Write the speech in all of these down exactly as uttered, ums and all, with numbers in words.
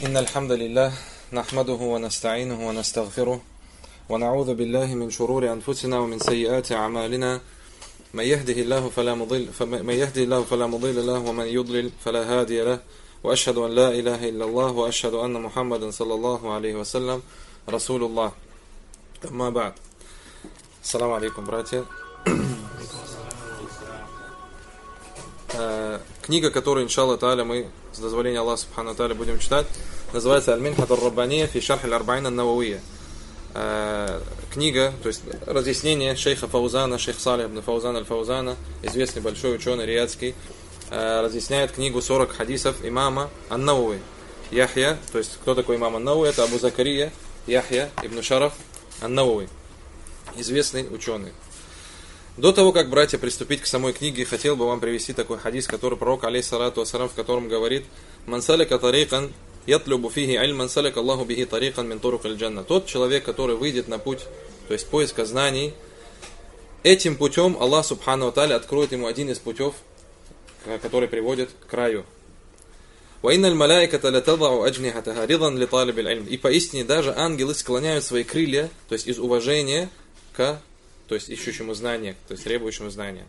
إن الحمد لله نحمده ونستعينه ونستغفره ونعوذ بالله من شرور أنفسنا ومن سيئات أعمالنا من يهده الله فلا مضل من يهده الله فلا مضل له ومن يضلل فلا هادي له وأشهد أن لا إله إلا الله وأشهد أن محمدا صلى الله عليه وسلم رسول الله. أما بعد. السلام عليكم, братья. Книга, которую, иншаллах тааля, мы с дозволения Аллаха субхану тааля будем читать, называется «Аль-Минхат ар-Раббания фи шарх аль-Арбаин ан-Нававия». Книга, то есть разъяснение шейха Фаузана, шейх Салих ибн Фаузан аль-Фаузана, известный большой ученый риядский, разъясняет книгу сорок хадисов имама ан-Навави. Яхья, то есть кто такой имам ан-Навави? Это Абу Закария Яхья ибн Шараф ан-Навави, известный ученый. До того, как, братья, приступить к самой книге, хотел бы вам привести такой хадис, который пророк, алейхиссалату вассалям, в котором говорит: «Ман салика тарикан ятлюбу фихи айль ман салика Аллаху бихи тарикан мин турук аль-джанна». Тот человек, который выйдет на путь, то есть поиска знаний, этим путем Аллах субхану ва тааля откроет ему один из путев, который приводит к краю. «Ва инналь малаиката латадау аджнихатаха ридан ли талибиль ильм». И поистине даже ангелы склоняют свои крылья, то есть из уважения к, то есть ищущему знания, то есть требующему знания.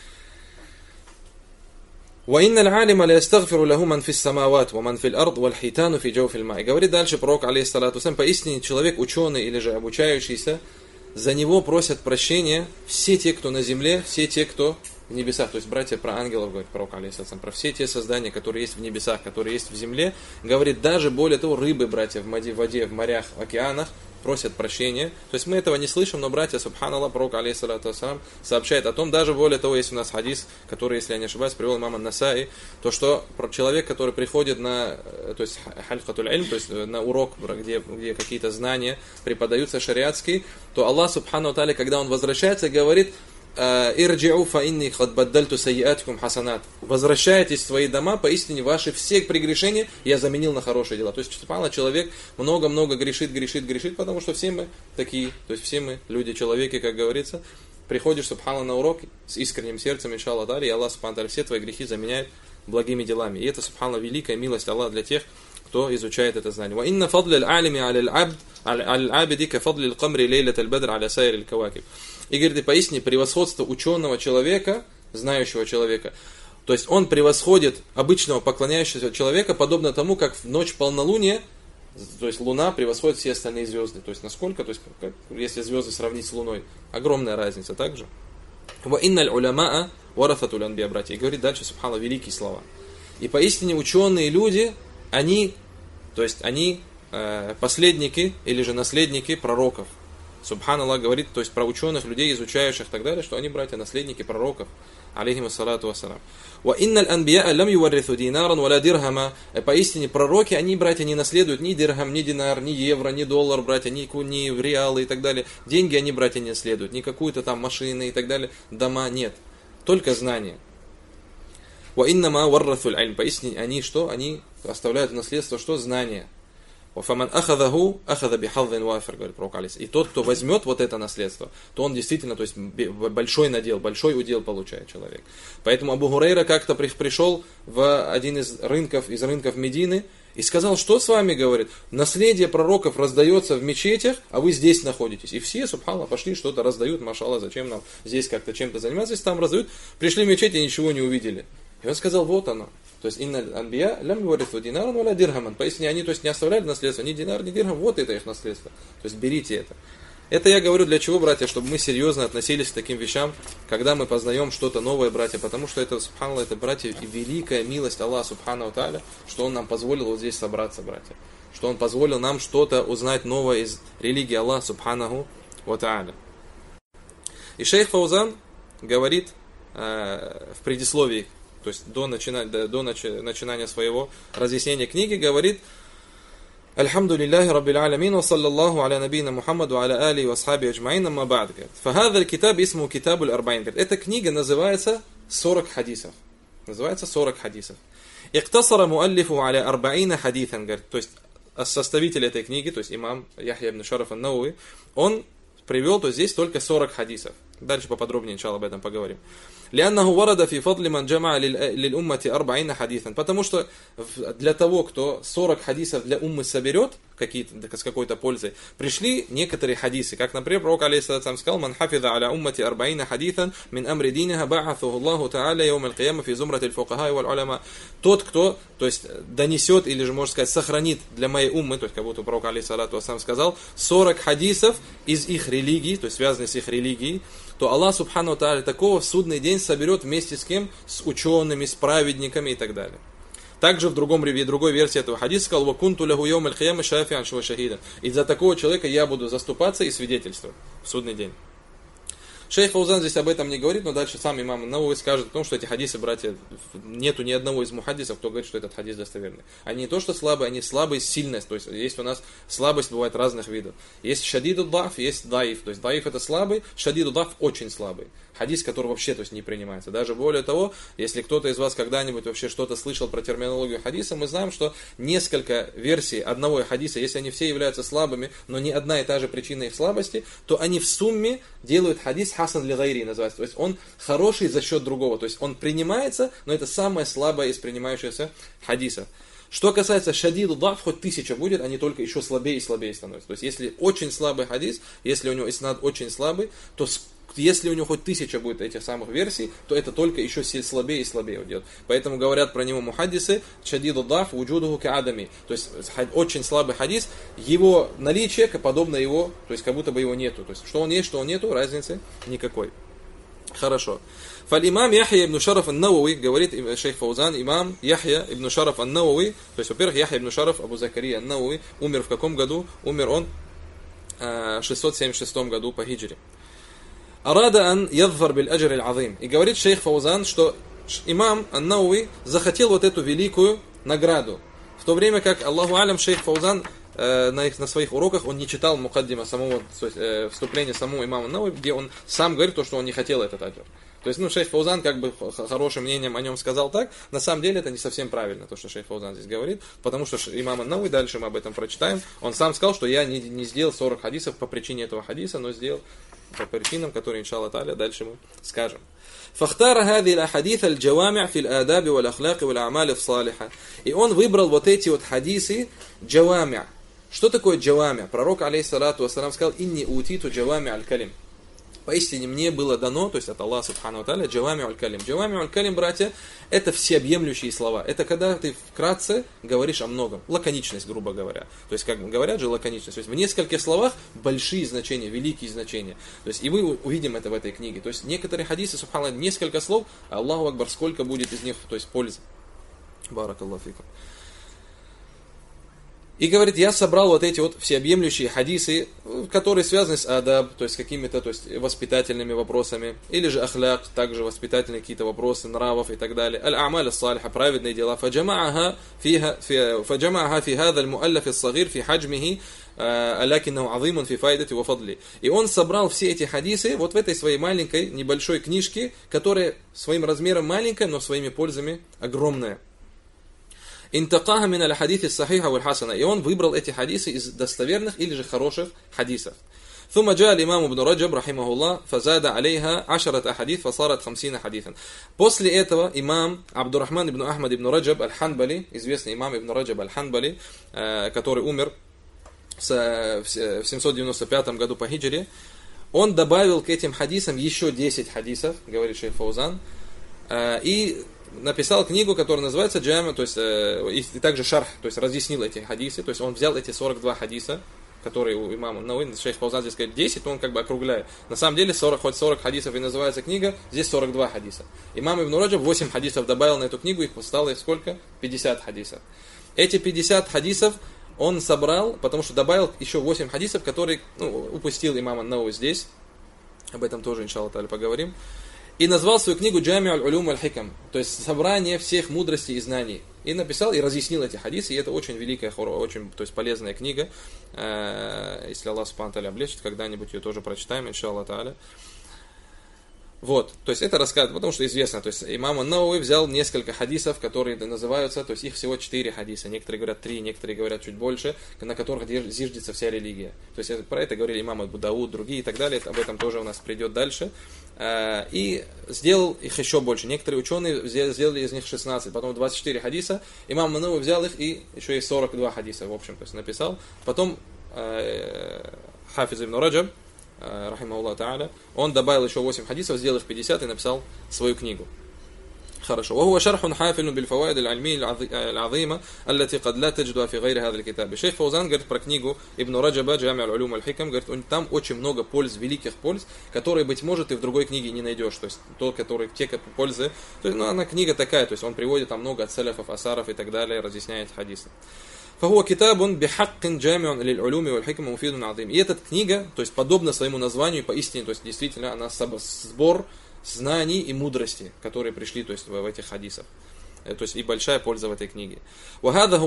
وَإِنَّ الْعَالِمَ لَيَسْتَغْفِرُ لَهُ مَنْ فِي السَّمَاوَاتِ وَمَنْ فِي الْأَرْضِ وَالْحِيتَانُ فِي جَوْفِ الْمَاءِ. И говорит дальше пророк, алейхиссалату вассалям, поистине человек, ученый или же обучающийся, за него просят прощения все те, кто на земле, все те, кто в небесах. То есть, братья, про ангелов говорит пророк, алейхиссалату, про все те создания, которые есть в небесах, которые есть в земле. Говорит, даже более того, рыбы, братья, в воде, в, воде, в морях, в океанах просят прощения. То есть мы этого не слышим, но, братья, субханаллах, пророк, алейхиссалату вассалям, сообщает о том, даже более того, есть у нас хадис, который, если я не ошибаюсь, привел имам ан-Насаи, то, что человек, который приходит на, то есть, халькатуль ильм, то есть на урок, где, где какие-то знания преподаются шариатские, то Аллах, субхану тааля, когда он возвращается, говорит: «Ирджи'у фа инни хад баддальту сайятикум хасанат». Возвращайтесь в свои дома, поистине ваши все прегрешения я заменил на хорошие дела. То есть, субханаллах, человек много-много грешит, грешит, грешит, потому что все мы такие, то есть все мы люди, человеки, как говорится. Приходишь, субханаллах, на урок с искренним сердцем, иншаллах тааля, и Аллах, субхану тааля, все твои грехи заменяет благими делами. И это, субханаллах, великая милость Аллаха для тех, кто изучает это знание. «Ва инна фадли аль-алими аль-абд аль-абди ка фадли аль-камри лейлат аль-бадр аля сайр аль-кавакиб». И говорит, и поистине превосходство ученого человека, знающего человека, то есть он превосходит обычного поклоняющегося человека, подобно тому, как в ночь полнолуния, то есть луна превосходит все остальные звезды. То есть насколько, то есть как, если звезды сравнить с луной, огромная разница также. «Ва инналь уламаа варафатуль анбия», братья. И говорит дальше, субханаллах, великие слова. И поистине ученые люди, они, то есть они э, последники или же наследники пророков. Субханаллах говорит, то есть про ученых, людей, изучающих и так далее, что они, братья, наследники пророков, алейхиму салату вассалам. «Ва инналь анбияа лам юварриту динаран валя дирхама». Поистине пророки, они, братья, не наследуют ни дирхам, ни динар, ни евро, ни доллар, братья, ни, ни реалы и так далее. Деньги они, братья, не наследуют, ни какую-то там машины и так далее, дома нет. Только знания. «Ва иннама варратуль ильм». Поистине они что? Они оставляют в наследство что? Знания. «Фаман ахадаху ахада бихадзин вафир», говорит пророк алейхиссалам. И тот, кто возьмет вот это наследство, то он действительно, то есть большой надел, большой удел получает человек. Поэтому Абу Хурейра как-то пришел в один из рынков, из рынков Медины и сказал: что с вами, говорит, наследие пророков раздается в мечетях, а вы здесь находитесь. И все, субханаллах, пошли что-то раздают, машаллах, зачем нам здесь как-то чем-то заниматься, если там раздают. Пришли в мечеть и ничего не увидели. И он сказал: вот оно. То есть инналь анбия лям юварриту динаран валя дирхаман. Поистине они, то есть, не оставляли наследство ни динар, ни дирхам. Вот это их наследство. То есть берите это. Это я говорю для чего, братья, чтобы мы серьезно относились к таким вещам, когда мы познаем что-то новое, братья, потому что это, субханаллах, это, братья, и великая милость Аллаха субхану тааля, что Он нам позволил вот здесь собраться, братья. Что Он позволил нам что-то узнать новое из религии Аллаха субханаху ва тааля. И шейх Фаузан говорит э, в предисловии, то есть до, начина, до, до начинания своего разъяснения книги, говорит: «Альхамду лиллахи раббил аламин, ва саллаллаху аля набийна Мухаммаду, ва аля али ва асхаби аджмаин, амма ба'д». «Фахадаль китаб исму китабуль арбаин». Эта книга называется сорок хадисов. Называется сорок хадисов. «Иктасара муаллифу аля арбаина хадитhan». То есть составитель этой книги, то есть имам Яхья ибн Шараф ан-Навави, он привел, то здесь только сорок хадисов. Дальше поподробнее, иншаллах, об этом поговорим. لأنه ورد في فضل من جمع للأمة أربعين حديثا. Потому что для того, кто сорок хадисов для уммы соберет, какие-то, с какой-то пользой, пришли некоторые хадисы. Как, например, пророк алейхиссалям сказал: «Ман хафиза аля уммати арбаина хадитхан мин амри диниха ба'атхуху Аллаху та'аля яум аль-кияма фи зумрати аль-фукаха валь уляма». Тот, кто, то есть, донесет, или же, можно сказать, сохранит для моей уммы, то есть, как будто пророк алейхиссалям сказал, сорок хадисов из их религии, то есть, связанные с их религией, то Аллах субхану тааля такого в судный день соберет вместе с кем? С учеными, с праведниками и так далее. Также в другом, в другой версии этого хадиса сказал: «Вакунту лаху яум аль-кияма шафиан ва шахидан». И за такого человека я буду заступаться и свидетельствовать в судный день. Шейх Фаузан здесь об этом не говорит, но дальше сам имам Науи скажет о том, что эти хадисы, братья, нету ни одного из мухаддисов, кто говорит, что этот хадис достоверный. Они не то, что слабые, они слабые, сильность. То есть, есть у нас слабость, бывает разных видов. Есть шадиду даф, есть даиф. То есть, даиф это слабый, шадиду даф очень слабый. Хадис, который вообще, то есть, не принимается. Даже более того, если кто-то из вас когда-нибудь вообще что-то слышал про терминологию хадиса, мы знаем, что несколько версий одного хадиса, если они все являются слабыми, но не одна и та же причина их слабости, то они в сумме делают хадис хасан ли гайри, называется. То есть он хороший за счет другого. То есть он принимается, но это самое слабое из принимающихся хадисов. Что касается шадиду даф, хоть тысяча будет, они только еще слабее и слабее становятся. То есть если очень слабый хадис, если у него иснад очень слабый, то если у него хоть тысяча будет этих самых версий, то это только еще слабее и слабее идет. Поэтому говорят про него мухаддисы: шадиду даф вуджудуху каадами. То есть очень слабый хадис, его наличие подобно его, то есть как будто бы его нету. То есть что он есть, что он нету, разницы никакой. Хорошо. Фалимам Яхья ибн Шараф ан-Науи, говорит шейх Фаузан, имам Яхья ибн Шараф ан-Науи, то есть, во-первых, Яхья ибн Шараф Абу Закария ан-Науи умер в каком году? Умер он в шестьсот семьдесят шестом году по хиджре. Арада ан ядфар биль аджр аль-азим. И говорит шейх Фаузан, что имам ан-Науи захотел вот эту великую награду. В то время как, Аллаху алям, шейх Фаузан э, на, их, на своих уроках, он не читал мукаддима, самого, э, вступления самого имама ан-Науи, где он сам говорит то, что он не хотел этот аджр. То есть, ну, шейх Фаузан как бы хорошим мнением о нем сказал так, на самом деле это не совсем правильно, то, что шейх Фаузан здесь говорит, потому что имам ан-Науи, дальше мы об этом прочитаем, он сам сказал, что я не, не сделал сорок хадисов по причине этого хадиса, но сделал по причинам, которые, иншаллах та'аля, дальше мы скажем. فاختار هذه الأحاديث الجوامع في الآداب والأخلاق والأعمال الصالحة. И он выбрал вот эти вот хадисы джавамя. Что такое джавамя? Пророк, алейхиссалату вассалам, сказал: «Инни утиту джавамя аль-калим». Поистине мне было дано, то есть от Аллаха субхану ва тааля, джавами аль-калим. Джавами аль-калим, братья, это всеобъемлющие слова. Это когда ты вкратце говоришь о многом. Лаконичность, грубо говоря. То есть, как говорят же, лаконичность. То есть, в нескольких словах большие значения, великие значения. То есть, и мы увидим это в этой книге. То есть, некоторые хадисы, субханаллах, несколько слов, а Аллаху акбар, сколько будет из них, то есть, пользы. Баракаллаху фикум. И говорит, я собрал вот эти вот всеобъемлющие хадисы, которые связаны с адаб, то есть с какими-то, то есть воспитательными вопросами, или же ахляк, также воспитательные какие-то вопросы, нравов и так далее. Аль-амаль ас-салиха, праведные дела. Фаджамааха фи хада аль-муаллаф ас-сагир фи хаджмихи, алякиннаху азимун фи файдати ва фадли. И он собрал все эти хадисы вот в этой своей маленькой, небольшой книжке, которая своим размером маленькая, но своими пользами огромная. Интакаха мин аль-хадиси сахиха валь хасана. И он выбрал эти хадисы из достоверных или же хороших хадисов. ثم جاء الإمام ابن رجب رحمه الله فزاد عليها عشرة أحاديث فصارت خمسين حديثا. После этого имам Абдуррахман ибн Ахмад ибн Раджаб аль-Ханбали, известный имам ибн Раджаб аль-Ханбали, который умер в семьсот девяносто пятом году по хиджре, он добавил к этим хадисам еще десять хадисов, говорит шейх Фаузан, и написал книгу, которая называется Джами, то есть э, и, и также шарх, то есть разъяснил эти хадисы, то есть он взял эти сорок два хадиса, которые у имама Науи, шейх Фаузан здесь говорит десять, то он как бы округляет. На самом деле сорок, хоть сорок хадисов и называется книга, здесь сорок два хадиса. Имам Ибн Раджаб восемь хадисов добавил на эту книгу, их стало сколько? пятьдесят хадисов. Эти пятьдесят хадисов он собрал, потому что добавил еще восемь хадисов, которые, ну, упустил имам Науи здесь. Об этом тоже, иншаллах та'аля, поговорим. И назвал свою книгу «Джами аль-улюм аль-хикам», то есть собрание всех мудростей и знаний. И написал, и разъяснил эти хадисы, и это очень великая, очень, то есть полезная книга. Если Аллах субхану та'аля облегчит, когда-нибудь ее тоже прочитаем, иншаллах та'аля. Вот, то есть это рассказ, потому что известно, то есть имам ан-Науи взял несколько хадисов, которые называются, то есть их всего четыре хадиса, некоторые говорят три, некоторые говорят чуть больше, на которых зиждется вся религия. То есть про это говорили имам Абу Дауд, другие и так далее, об этом тоже у нас придет дальше. и сделал их еще больше. Некоторые ученые сделали из них шестнадцать, потом двадцать четыре хадиса. Имам Науи взял их и еще и сорок два хадиса, в общем, то есть написал. Потом Хафиз ибн Раджаб, рахимахуллах та'аля, он добавил еще восемь хадисов, сделал их пятьдесят и написал свою книгу. Хорошо. وهو شرح حافل بالفوائد العلمية العظيمة التي قد لا تجدها في غير هذا الكتاب. Шейх Фаузан говорит про книгу Ибн Раджаба «Джами аль-Улюм аль-Хикам», говорит, там очень много польз, великих польз, которые, быть может, ты в другой книге не найдешь. То есть, то, которые, те пользы, то есть, ну, она книга такая, то есть, он приводит там много от салафов, асаров и так далее, разъясняет хадисы. فهو كتاب بحق جامع للعلوم والحكم ومفيد عظيم. И эта книга, то есть, подобно своему названию, поистине, то есть, действительно, она сбор знаний и мудрости, которые пришли, то есть, в этих хадисах. То есть и большая польза в этой книге. И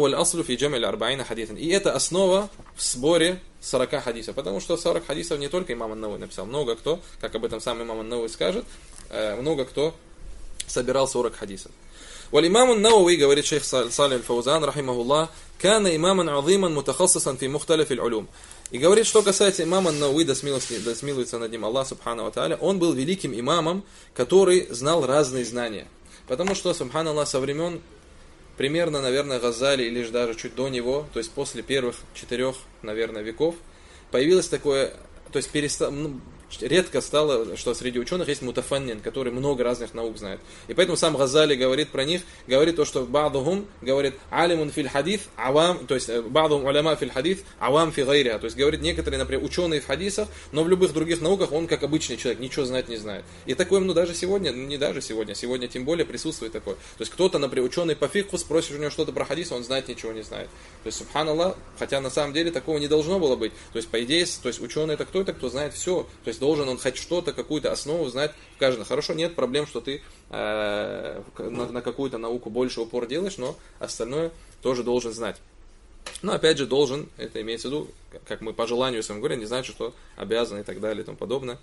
это основа в сборе сорока хадисов. Потому что сорок хадисов не только имам ан-Науи написал. Много кто, как об этом сам имам ан-Науи скажет, много кто собирал сорок хадисов. والإمام النووي, говорит шейх Салих аль-Фаузан, рахимахуллах, كان إماما عظيما متخصصا في مختلف العلوم. И говорит, что касается имама Науи, да смилуется над ним Аллах субхану ва тааля, он был великим имамом, который знал разные знания. Потому что, субханаллах, со времен примерно, наверное, Газали, или же даже чуть до него, то есть после первых четырех, наверное, веков, появилось такое, то есть перестал, ну, редко стало, что среди ученых есть мутафаннин, который много разных наук знает. И поэтому сам Газали говорит про них, говорит то, что ба'духум, говорит алимун фил хадис, авам, то есть ба'духум уляма фил хадис, авам фи гайриха. То есть говорит некоторые, например, ученые в хадисах, но в любых других науках он как обычный человек, ничего знать не знает. И такое, ну даже сегодня, ну не даже сегодня, сегодня тем более присутствует такое. То есть кто-то, например, ученый по фикху, спросишь у него что-то про хадис, он знает ничего не знает. То есть, субханаллах, хотя на самом деле такого не должно было быть. То есть, по идее, то есть ученый это кто-то, кто знает все. То есть должен он хоть что-то, какую-то основу знать в каждом. Хорошо, нет проблем, что ты э, на, на какую-то науку больше упор делаешь, но остальное тоже должен знать. Но опять же должен, это имеется в виду, как мы по желанию своему говорим, не значит, что обязан и так далее и тому подобное.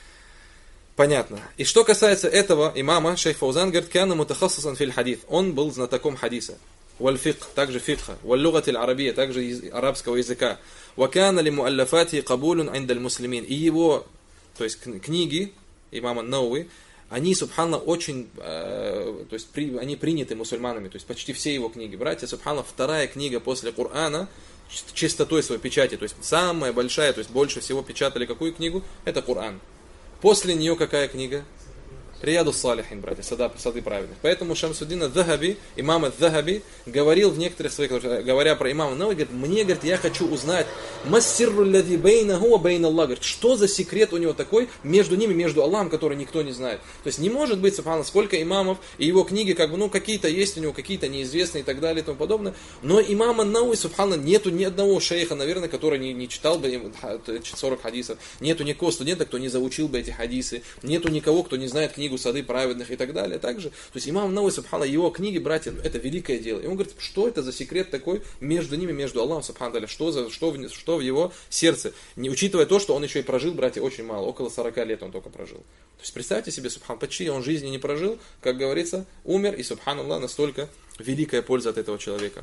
Понятно. И что касается этого имама, шейх Фаузан говорит, «Кяна мутахассасан фил хадис». Он был знатоком хадиса. والفقه, также фикха, واللغة العربية, также арабского языка. وكان لمؤلفاته قبول عند المسلمين. И его, то есть книги имама Науи, они, субханаллах, очень, э, то есть при, они приняты мусульманами, то есть почти все его книги. Братья, субханаллах, вторая книга после Корана, чистотой своей печати, то есть самая большая, то есть больше всего печатали какую книгу? Это Коран. После нее какая книга? Рияду Салихин, братья, сады, сады праведных. Поэтому Шамсуддин ад-Дахаби, имам ад-Дахаби, говорил в некоторых своих, говоря про имама Науи, говорит, мне, говорит, я хочу узнать, массирру лади бейнаху ва бейн Аллах, говорит, что за секрет у него такой между ними, между Аллахом, который никто не знает. То есть не может быть, субханаллах, сколько имамов, и его книги, как бы, ну, какие-то есть у него, какие-то неизвестные и так далее и тому подобное, но имама Науи, субханаллах, нету ни одного шейха, наверное, который не, не читал бы сорок хадисов, нету никакого студента, кто не заучил бы эти хадисы, нету никого, кто не знает книгу «Сады праведных» и так далее. Также, то есть имам Науи, субханаллах, его книги, братья, это великое дело. И он говорит, что это за секрет такой между ними, между Аллахом, субханаллах, что, за, что, в, что в его сердце, не учитывая то, что он еще и прожил, братья, очень мало, около сорока лет он только прожил. То есть представьте себе, субханаллах, почти он жизни не прожил, как говорится, умер, и, субханаллах, настолько великая польза от этого человека.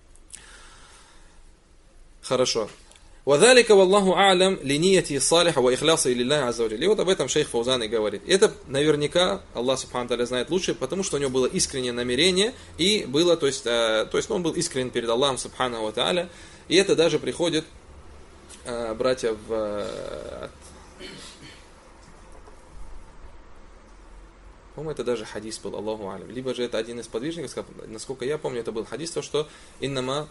Хорошо. وذلك والله أعلم لنيته الصالحة وإخلاصه لله عز وجل. И вот об этом шейх Фаузан и говорит. Это наверняка Аллах субхану тааля знает лучше, потому что у него было искреннее намерение и было, то есть, э, то есть ну, он был искренен перед Аллахом субхану тааля. И это даже приходит, э, братья, в э, по-моему, это даже хадис был, Аллаху алям. Либо же это один из подвижников, насколько я помню, это был хадис, то что иннама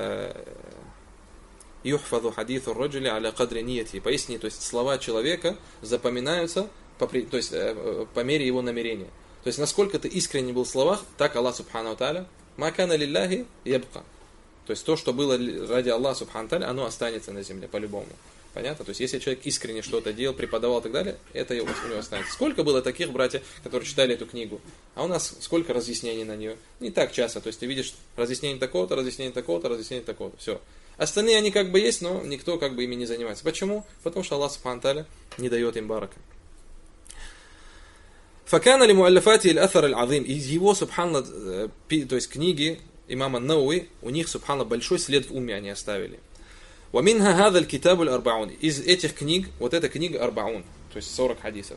юхфаду хадису раджули аля кадри нияти. Поясни, то есть слова человека запоминаются по, то есть, по мере его намерения. То есть насколько ты искренне был в словах, так Аллах субхану тааля ма кана лилляхи ябка. То есть то, что было ради Аллаха субхану тааля, оно останется на земле по-любому. Понятно? То есть если человек искренне что-то делал, преподавал и так далее, это у него останется. Сколько было таких, братья, которые читали эту книгу? А у нас сколько разъяснений на нее? Не так часто. То есть ты видишь разъяснение такого-то, разъяснение такого-то, разъяснение такого-то. Все. Остальные они как бы есть, но никто как бы ими не занимается. Почему? Потому что Аллах субхану тааля не дает им барака. Факана ли муаллафати аль-аthар аль-азим. Из его, субханаллах, то есть книги имама Науи, у них, субханаллах, большой след в уме они оставили. ومنها هذا الكتاب الأربعون. Из этих книг, вот эта книга Арбаун, то есть сорок хадисов.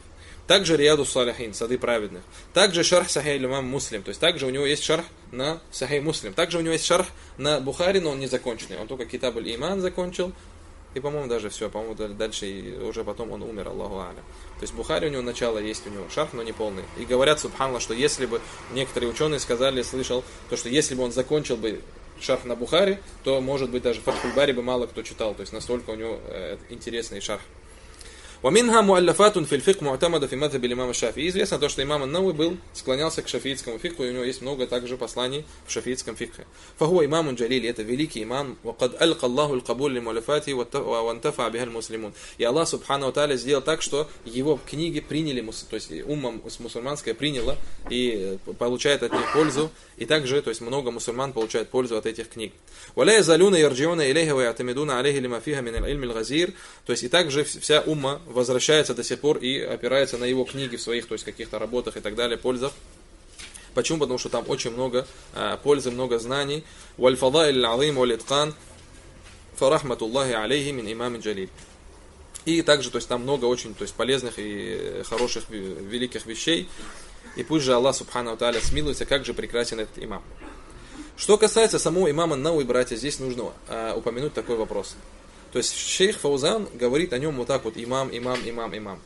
Также Рияду Салихин, Сады праведных. Также шарх Сахih имам Муслим. То есть также у него есть шарх на Сахih Муслим. Также у него есть шарх на Бухари, но он не законченный. Он только Китаб аль-Иман закончил. И, по-моему, даже все, по-моему, дальше, и уже потом он умер, Аллаху а'ля. То есть Бухари у него начало есть, у него шарх, но не полный. И говорят, субханаллах, что если бы, некоторые ученые сказали, слышал, то, что если бы он закончил бы шарх на Бухари, то, может быть, даже Фатхуль Бари бы мало кто читал. То есть настолько у него э, интересный шарх. ومنها مؤلفات في الفقه معتمدة في مذهب الإمام الشافعي. Известно то, что имам ан-Навави был, склонялся к шафиитскому фикху, и у него есть много также посланий в шафиитском фикхе. فهو إمام جليل, это великий имам, وقد ألقى الله القبول لمؤلفاته وانتفع بها المسلمون. И Аллах субхану ва тааля сделал так, что его книги приняли, то есть умма мусульманская приняла и получает от них пользу, и также, то есть много мусульман получают пользу от этих книг. ولا يزالون يرجعون إليه ويعتمدون عليه لما فيها من العلم الغزير. То есть и также вся умма возвращается до сих пор и опирается на его книги в своих, то есть каких-то работах и так далее, пользах. Почему? Потому что там очень много а, пользы, много знаний. وَالْفَضَائِلِ الْعَظِيمُ وَالْإِتْقَانِ فَرَحْمَةُ اللَّهِ عَلَيْهِ مِنْ إِمَامٍ جَلِيلٍ. И также, то есть там много очень, то есть полезных и хороших, великих вещей. И пусть же Аллах субхану ва тааля смилуется, как же прекрасен этот имам. Что касается самого имама ан-Навави, братья, здесь нужно а, упомянуть такой вопрос. То есть шейх Фаузан говорит о нем вот так вот: имам, имам, имам, имам.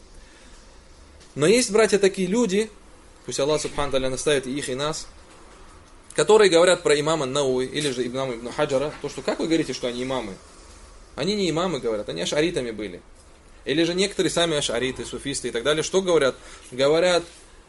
Но есть, братья, такие люди, пусть Аллах субхану тааля наставит и их, и нас, которые говорят про имама ан-Навави или же имама ибн Хаджара, то, что как вы говорите, что они имамы? Они не имамы, говорят, они ашаритами были. Или же некоторые сами ашариты, суфисты и так далее, что говорят? Говорят,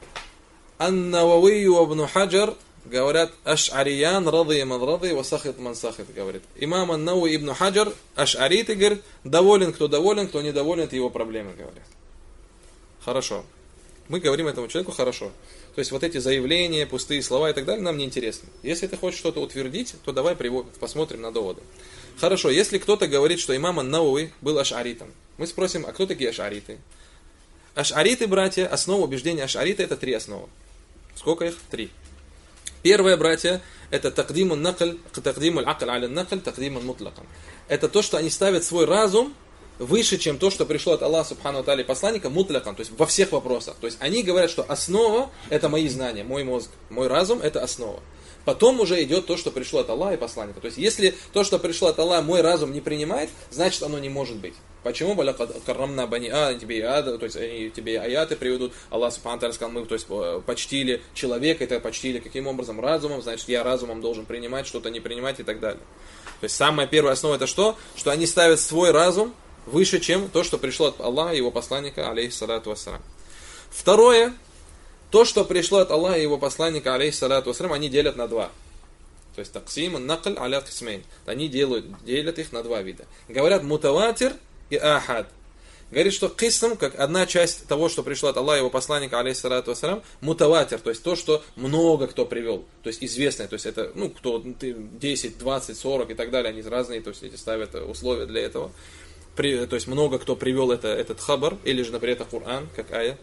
ан-Навави ва ибн Хаджар, говорят, аш'ариян рады ман рады ва сахит ман сахит, говорит. Имам ан-Навави ибн Хаджар, аш'ариты, говорит, доволен, кто доволен, кто недоволен, это его проблемы, говорят. Хорошо. Мы говорим этому человеку хорошо. То есть вот эти заявления, пустые слова и так далее нам не интересны. Если ты хочешь что-то утвердить, то давай посмотрим на доводы. Хорошо, если кто-то говорит, что имам ан-Навави был аш'аритом, мы спросим, а кто такие аш'ариты? Аш'ариты, братья, основа убеждения аш'арита — это три основы. Сколько их? Три. Первое, братья, это тaqдимун накль, тaqдимул акл аля накль, тaqдимун мутлакан. Это то, что они ставят свой разум выше, чем то, что пришло от Аллаха субхану ва тааля посланника, мутлакан, то есть во всех вопросах. То есть они говорят, что основа — это мои знания, мой мозг, мой разум — это основа. Потом уже идет то, что пришло от Аллаха и посланника. То есть если то, что пришло от Аллаха, мой разум не принимает, значит оно не может быть. Почему? Каррамна бани а, тебе и ада, то есть они тебе аяты приведут. Аллах субхану ва тааля сказал, мы то есть, почтили человека, это почтили каким образом? Разумом, значит я разумом должен принимать, что-то не принимать и так далее. То есть самая первая основа — это что? Что они ставят свой разум выше, чем то, что пришло от Аллаха и его посланника, алейхиссалату вассалам. Второе, то, что пришло от Аллаха и его посланника, алейхиссалату вассалам, они делят на два. То есть таксим, накл, аля кисмейн. Они делают, делят их на два вида. Говорят мутаватир и ахад. Говорит, что кисм, как одна часть того, что пришло от Аллаха и его посланника, алейхиссалату вассалам, мутаватир, то есть то, что много кто привел, то есть известное, то есть это, ну, кто десять, двадцать, сорок и так далее, они разные, то есть эти ставят условия для этого. При, то есть много кто привел это, этот хабар, или же, например, это Коран, как ая.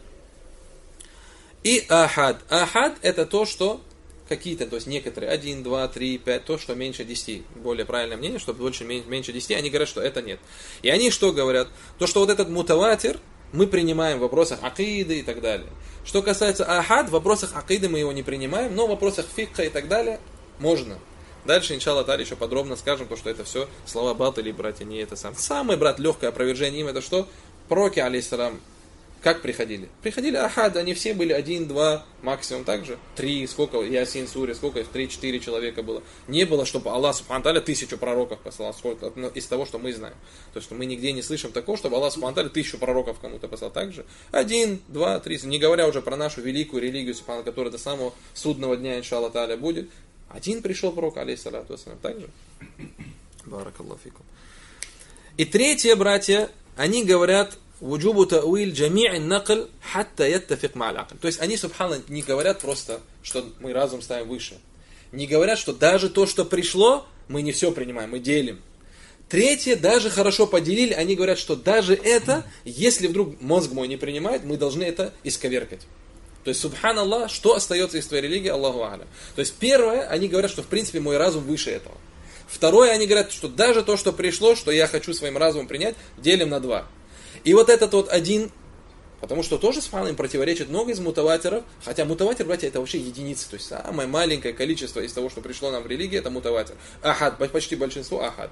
И ахад. Ахад — это то, что какие-то, то есть некоторые, один, два, три, пять, то, что меньше десяти. Более правильное мнение, что больше, меньше десяти, они говорят, что это нет. И они что говорят? То, что вот этот мутаватир мы принимаем в вопросах акиды и так далее. Что касается ахад, в вопросах акиды мы его не принимаем, но в вопросах фикха и так далее можно. Дальше, иншаллах та'аля, еще подробно скажем, то, что это все слова батыли, братья, не это сам. Самое, брат, легкое опровержение им, это что? Пророки, алейхиссалам, как приходили? Приходили ахад, они все были один, два, максимум также. Три, сколько, Ясин, Сури, сколько их? Три-четыре человека было. Не было, чтобы Аллах субхану тааля тысячу пророков послал, сколько, из того, что мы знаем. То есть мы нигде не слышим такого, чтобы Аллах субхану тааля тысячу пророков кому-то послал. Также один, два, три, не говоря уже про нашу великую религию, субхану, которая до самого судного дня, иншаллах та'аля, будет. Один пришел пророк, алейхиссалату вассалам, так же? Баракаллаху фикум. И третье, братья, они говорят, вуджубу та'уиль джами'ин накл хатта яттафик ма'аль акл. То есть они, субхана, не говорят просто, что мы разум ставим выше. Не говорят, что даже то, что пришло, мы не все принимаем, мы делим. Третье, даже хорошо поделили, они говорят, что даже это, если вдруг мозг мой не принимает, мы должны это исковеркать. То есть, субханаллах, что остается из твоей религии, Аллаху а'лям. То есть, первое, они говорят, что в принципе мой разум выше этого. Второе, они говорят, что даже то, что пришло, что я хочу своим разумом принять, делим на два. И вот этот вот один Потому что тоже, субханаллах, им противоречит много из мутаватеров, хотя мутаватир, братья, это вообще единицы, то есть самое маленькое количество из того, что пришло нам в религии, это мутаватир. Ахад, почти большинство ахад.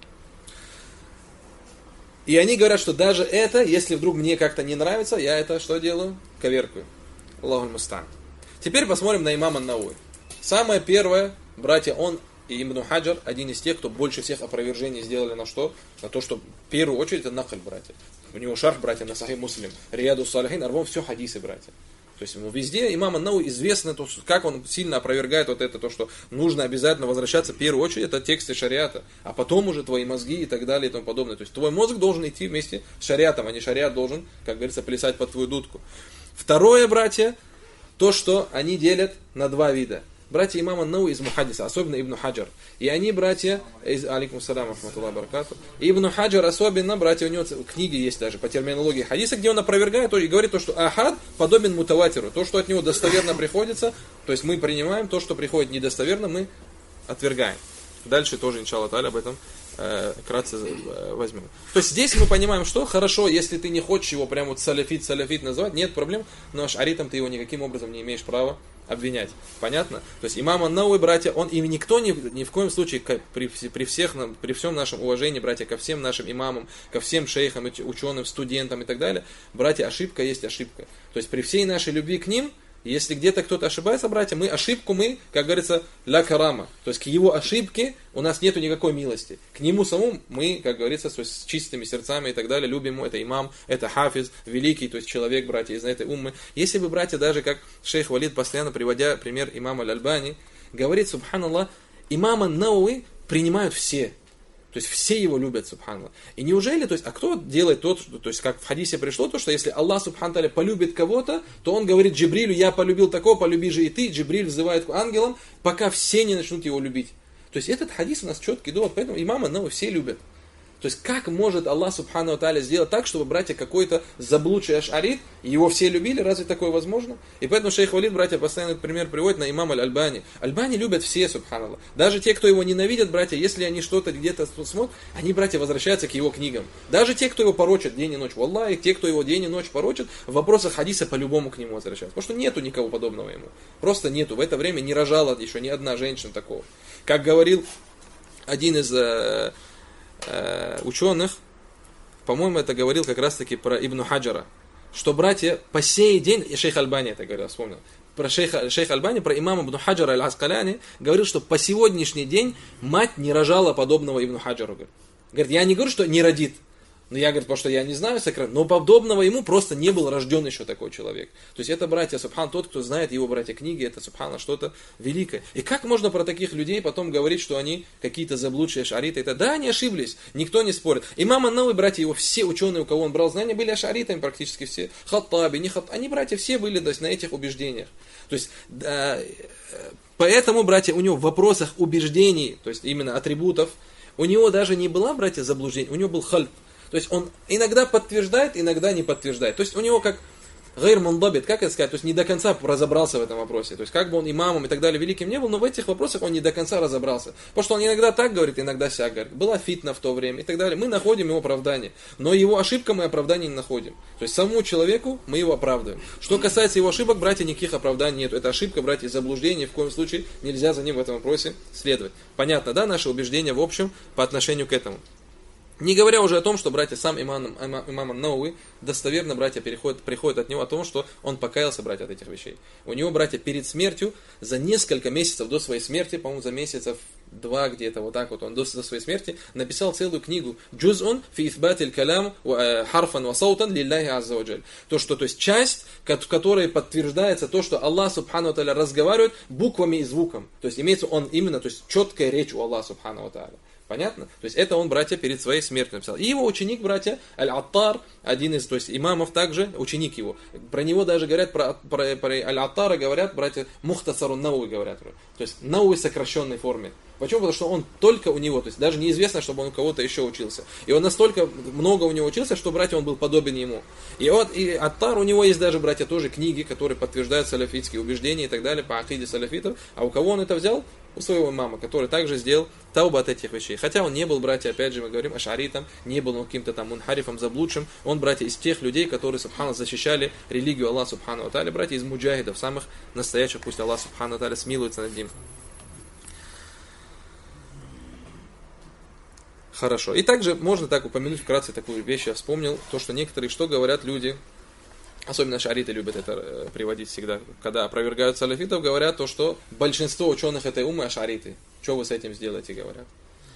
И они говорят, что даже это, если вдруг мне как-то не нравится, я это что делаю? Коверкую. Аллаху муста'ан. Теперь посмотрим на имама Науи. Самое первое, братья, он и Ибн Хаджар, один из тех, кто больше всех опровержений сделали на что? На то, что в первую очередь это накль, братья. У него шарх, братья, на Сахих Муслим. Рияду Салихин, арвом, все хадисы, братья. То есть ему везде имам Ан-Науи известно, то, как он сильно опровергает вот это, то, что нужно обязательно возвращаться в первую очередь, это тексты шариата, а потом уже твои мозги и так далее и тому подобное. То есть твой мозг должен идти вместе с шариатом, а не шариат должен, как говорится, плясать под твою дудку. Второе, братья, то, что они делят на два вида. Братья имама Ан-Науи из Мухаддиса, особенно Ибн Хаджар. И они, братья, из алейкум салям, рахматуллахи баракату. Ибн Хаджар особенно, братья, у него книги есть даже по терминологии хадиса, где он опровергает и говорит то, что ахад подобен мутаватиру. То, что от него достоверно приходится, то есть мы принимаем, то, что приходит недостоверно, мы отвергаем. Дальше тоже, иншаллах та'аля, об этом э, кратко э, возьмем. То есть здесь мы понимаем, что хорошо, если ты не хочешь его прям вот салафит, салафит называть, нет проблем, но аш'аритом ты его никаким образом не имеешь права обвинять. Понятно? То есть имам Ан-Науи, братья, он и никто ни, ни в коем случае, при, при, всех, при всем нашем уважении, братья, ко всем нашим имамам, ко всем шейхам, ученым, студентам и так далее, братья, ошибка есть ошибка. То есть при всей нашей любви к ним, если где-то кто-то ошибается, братья, мы ошибку мы, как говорится, ля карама. То есть к его ошибке у нас нету никакой милости. К нему самому мы, как говорится, то есть с чистыми сердцами и так далее, любим его. Это имам, это хафиз, великий, то есть человек, братья, из этой уммы. Если бы, братья, даже как шейх Валид, постоянно приводя пример имама Аль-Альбани, говорит, субханаллах, имама Науи принимают все. То есть все его любят, субханаллах. И неужели, то есть, а кто делает тот, то есть, как в хадисе пришло, то, что если Аллах, субханаллах, полюбит кого-то, то он говорит Джибрилю, я полюбил такого, полюби же и ты. Джибриль взывает к ангелам, пока все не начнут его любить. То есть этот хадис у нас четкий довод, поэтому имама Науи все любят. То есть как может Аллах, субхану тааля, сделать так, чтобы, братья, какой-то заблудший аш'арит, его все любили, разве такое возможно? И поэтому шейх Валид, братья, постоянно этот пример приводит на имама Аль-Альбани. Альбани любят все, субханаллах. Даже те, кто его ненавидят, братья, если они что-то где-то смотрят, они, братья, возвращаются к его книгам. Даже те, кто его порочат день и ночь, валлахи, те, кто его день и ночь порочат, в вопросах хадиса по-любому к нему возвращаются. Потому что нету никого подобного ему. Просто нету. В это время не рожала еще ни одна женщина такого. Как говорил один из э, э, ученых, по-моему, это говорил как раз-таки про Ибн Хаджара, что, братья, по сей день, и шейх Альбани это говорил, вспомнил, про шейха, шейх Альбани, про имама Ибн Хаджара Аль-Аскаляни, говорил, что по сегодняшний день мать не рожала подобного Ибн Хаджару. Говорит. говорит, я не говорю, что не родит, но я говорю, потому что я не знаю сокровенно, но подобного ему просто не был рожден еще такой человек. То есть это, братья, субхан, тот, кто знает его, братья, книги, это, субхана, что-то великое. И как можно про таких людей потом говорить, что они какие-то заблудшие аш'ариты? Это, да, они ошиблись, никто не спорит. Имам Ан-Науи, братья, его все ученые, у кого он брал знания, были аш'аритами практически все. Хаттаби, не хаттаби, они, братья, все были, то есть, на этих убеждениях. То есть, да, поэтому, братья, у него в вопросах убеждений, то есть именно атрибутов, у него даже не была, братья, заблуждение, у него был хальт. То есть он иногда подтверждает, иногда не подтверждает. То есть у него как гайр мундабит, как это сказать, то есть не до конца разобрался в этом вопросе. То есть как бы он имамом и так далее великим не был, но в этих вопросах он не до конца разобрался. Потому что он иногда так говорит, иногда сяк говорит. Была фитна в то время и так далее. Мы находим его оправдание. Но его ошибкам мы оправдания не находим. То есть самому человеку мы его оправдываем. Что касается его ошибок, братья, никаких оправданий нет. Это ошибка, братья, заблуждение. В коем случае нельзя за ним в этом вопросе следовать. Понятно, да, наше убеждение в общем по отношению к этому. Не говоря уже о том, что, братья, сам имам, имам Ан-Науи достоверно, братья, переходит, приходит от него о том, что он покаялся, братья, от этих вещей. У него, братья, перед смертью, за несколько месяцев до своей смерти, по-моему, за месяцев два где-то, вот так вот, он до, до своей смерти написал целую книгу «Джуз'ун фи ифбатиль калям харфан ва саутан лиллахи азза ва джаль». То, что, то есть часть, в которой подтверждается то, что Аллах, субхану ва тааля, разговаривает буквами и звуком. То есть имеется он именно, то есть четкая речь у Аллаха, субхану ва тааля. Понятно? То есть это он, братья, перед своей смертью написал. И его ученик, братья, Аль-Аттар, один из, то есть имамов также, ученик его. Про него даже говорят, про, про, про Аль-Аттара говорят, братья, Мухтасарун Науи говорят. То есть Науи в сокращенной форме. Почему? Потому что он только у него, то есть даже неизвестно, чтобы он у кого-то еще учился. И он настолько много у него учился, что, братья, он был подобен ему. И вот и Аттар, у него есть даже, братья, тоже книги, которые подтверждают салафитские убеждения и так далее, по акиде салафитов. А у кого он это взял? У своего имама, который также сделал тауба от этих вещей. Хотя он не был, братья, опять же мы говорим, ашаритом, не был он каким-то там мунхарифом, заблудшим. Он, братья, из тех людей, которые, субхана, защищали религию Аллаха, субхану ва тааля, братья, из муджахидов, самых настоящих, пусть Аллах, субхану ва тааля, смилуется над ним. Хорошо. И также можно так упомянуть вкратце такую вещь, я вспомнил, то, что некоторые, что говорят люди, особенно шариты любят это приводить всегда, когда опровергают салафитов, говорят то, что большинство ученых этой уммы ашариты. Что вы с этим сделаете, говорят.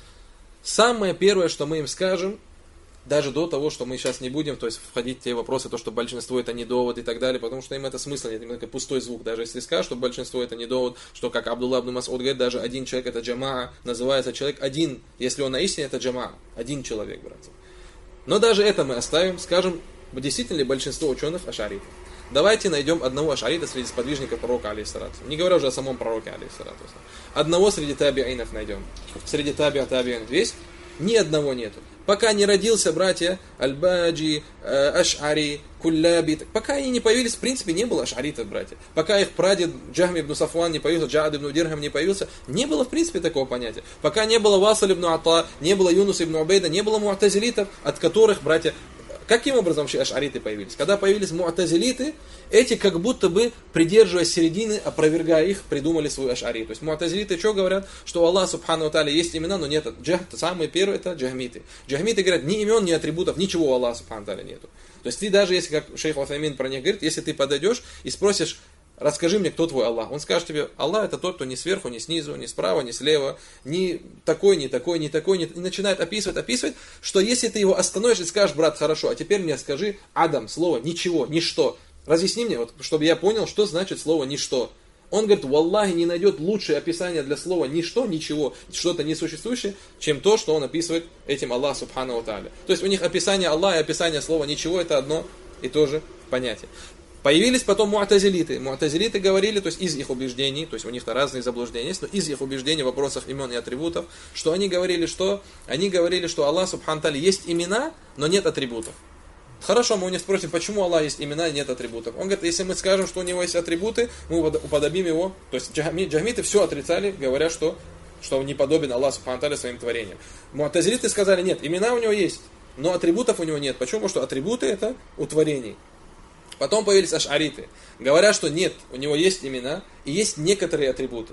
Самое первое, что мы им скажем, даже до того, что мы сейчас не будем, то есть входить в те вопросы, то, что большинство это не довод и так далее, потому что им это смысла нет, это пустой звук. Даже если скажут, что большинство это не довод, что, как Абдулла ибн Мас'уд говорит, даже один человек это джамаа, называется человек один, если он на истине, это джамаа, один человек, братья. Но даже это мы оставим, скажем, действительно ли большинство ученых ашариты. Давайте найдем одного ашарита среди сподвижников пророка, алейхиссалату. Не говоря уже о самом пророке, алейхиссалату. Одного среди табиинов найдем. Среди табиа табиинов есть? Ни одного нету. Пока не родился братья Аль-Баджи, Аш'ари, Кулляби, пока они не появились, в принципе, не было ашаритов, братья. Пока их прадед Джахми ибн Сафван не появился, Джаад ибн Дирхам не появился, не было, в принципе, такого понятия. Пока не было Васаль ибн Ата, не было Юнус ибн Убейда, не было му'тазилитов, от которых, братья, каким образом вообще ашариты появились? Когда появились му'тазилиты, эти как будто бы, придерживаясь середины, опровергая их, придумали свой ашари. То есть му'тазилиты что говорят? Что у Аллаха субхану ва тааля есть имена, но нет. Джах, самые первые это джахмиты. Джахмиты говорят, ни имен, ни атрибутов, ничего у Аллаха субхану ва тааля нету. То есть ты даже, если, как шейх Уthаймин про них говорит, если ты подойдешь и спросишь, расскажи мне, кто твой Аллах. Он скажет тебе, Аллах это тот, кто ни сверху, ни снизу, ни справа, ни слева, ни такой, ни такой, ни такой, ни... и начинает описывать, описывать, что если ты его остановишь и скажешь, брат, хорошо, а теперь мне скажи, Адам, слово ничего, ничто. Разъясни мне, вот, чтобы я понял, что значит слово ничто. Он говорит, валлахи, не найдет лучшее описание для слова ничто, ничего, что-то несуществующее, чем то, что он описывает этим Аллах субхану ва тааля. То есть у них описание Аллаха и описание слова ничего это одно и то же понятие. Появились потом му'тазилиты. Му'тазилиты говорили, то есть из их убеждений, то есть у них-то разные заблуждения есть, но из их убеждений в вопросах имен и атрибутов, что они говорили, что они говорили, что Аллах субхану ва тааля есть имена, но нет атрибутов. Хорошо, мы у них спросим, почему Аллах есть имена и нет атрибутов. Он говорит, если мы скажем, что у него есть атрибуты, мы уподобим его. То есть джахмиты все отрицали, говоря, что, что он не подобен Аллаху субхану ва тааля своим творениям. Му'тазилиты сказали, нет, имена у него есть, но атрибутов у него нет. Почему? Потому что атрибуты это у творений. Потом появились аш'ариты, говорят, что нет, у него есть имена и есть некоторые атрибуты.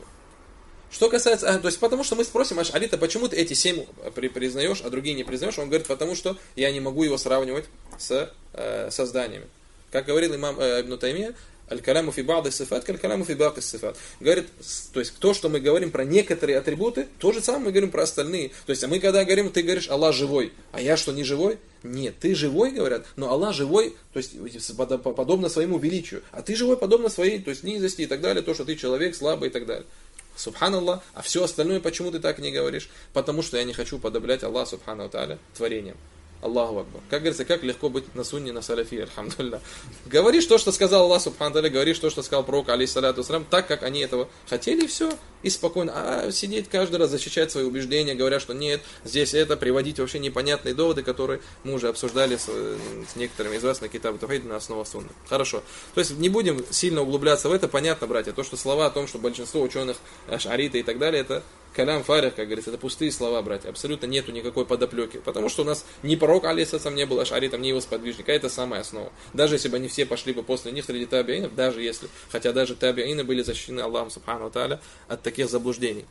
Что касается, а, то есть потому что мы спросим аш'арита, почему ты эти семь признаешь, а другие не признаешь, он говорит, потому что я не могу его сравнивать с э, созданиями. Как говорил имам э, Ибн Таймия, аль-каляму фи ба'ди сифат, каль-каляму фи ба'ки сифат. Говорит, то есть то, что мы говорим про некоторые атрибуты, то же самое мы говорим про остальные. То есть мы когда говорим, ты говоришь, Аллах живой, а я что, не живой? Нет, ты живой, говорят, но Аллах живой, то есть подобно своему величию, а ты живой подобно своей, то есть низости и так далее, то, что ты человек слабый и так далее. Субханаллах, а все остальное почему ты так не говоришь? Потому что я не хочу подоблять Аллаха субхану ва тааля творением. Аллаху акбар. Как говорится, как легко быть на сунне, на салафи, альхамдулилля. Говоришь то, что сказал Аллах субхану ва тааля, говоришь то, что сказал пророк, алейхиссалату вассалям, так, как они этого хотели, и все, и спокойно. А сидеть каждый раз, защищать свои убеждения, говоря, что нет, здесь это, приводить вообще непонятные доводы, которые мы уже обсуждали с, с некоторыми из вас на китабу тавхид на основе сунны. Хорошо. То есть не будем сильно углубляться в это, понятно, братья, то, что слова о том, что большинство ученых аш'ариты и так далее, это калям фарих, как говорится, это пустые слова, братья. Абсолютно нету никакой подоплеки. Потому что у нас ни пророк, алейхиссалам, не был аш'аритом, ни его сподвижник. А это самая основа. Даже если бы они все пошли бы после них среди табиинов, даже если, хотя даже табиины были защищены Аллахом субхану ва тааля от таких заблуждений.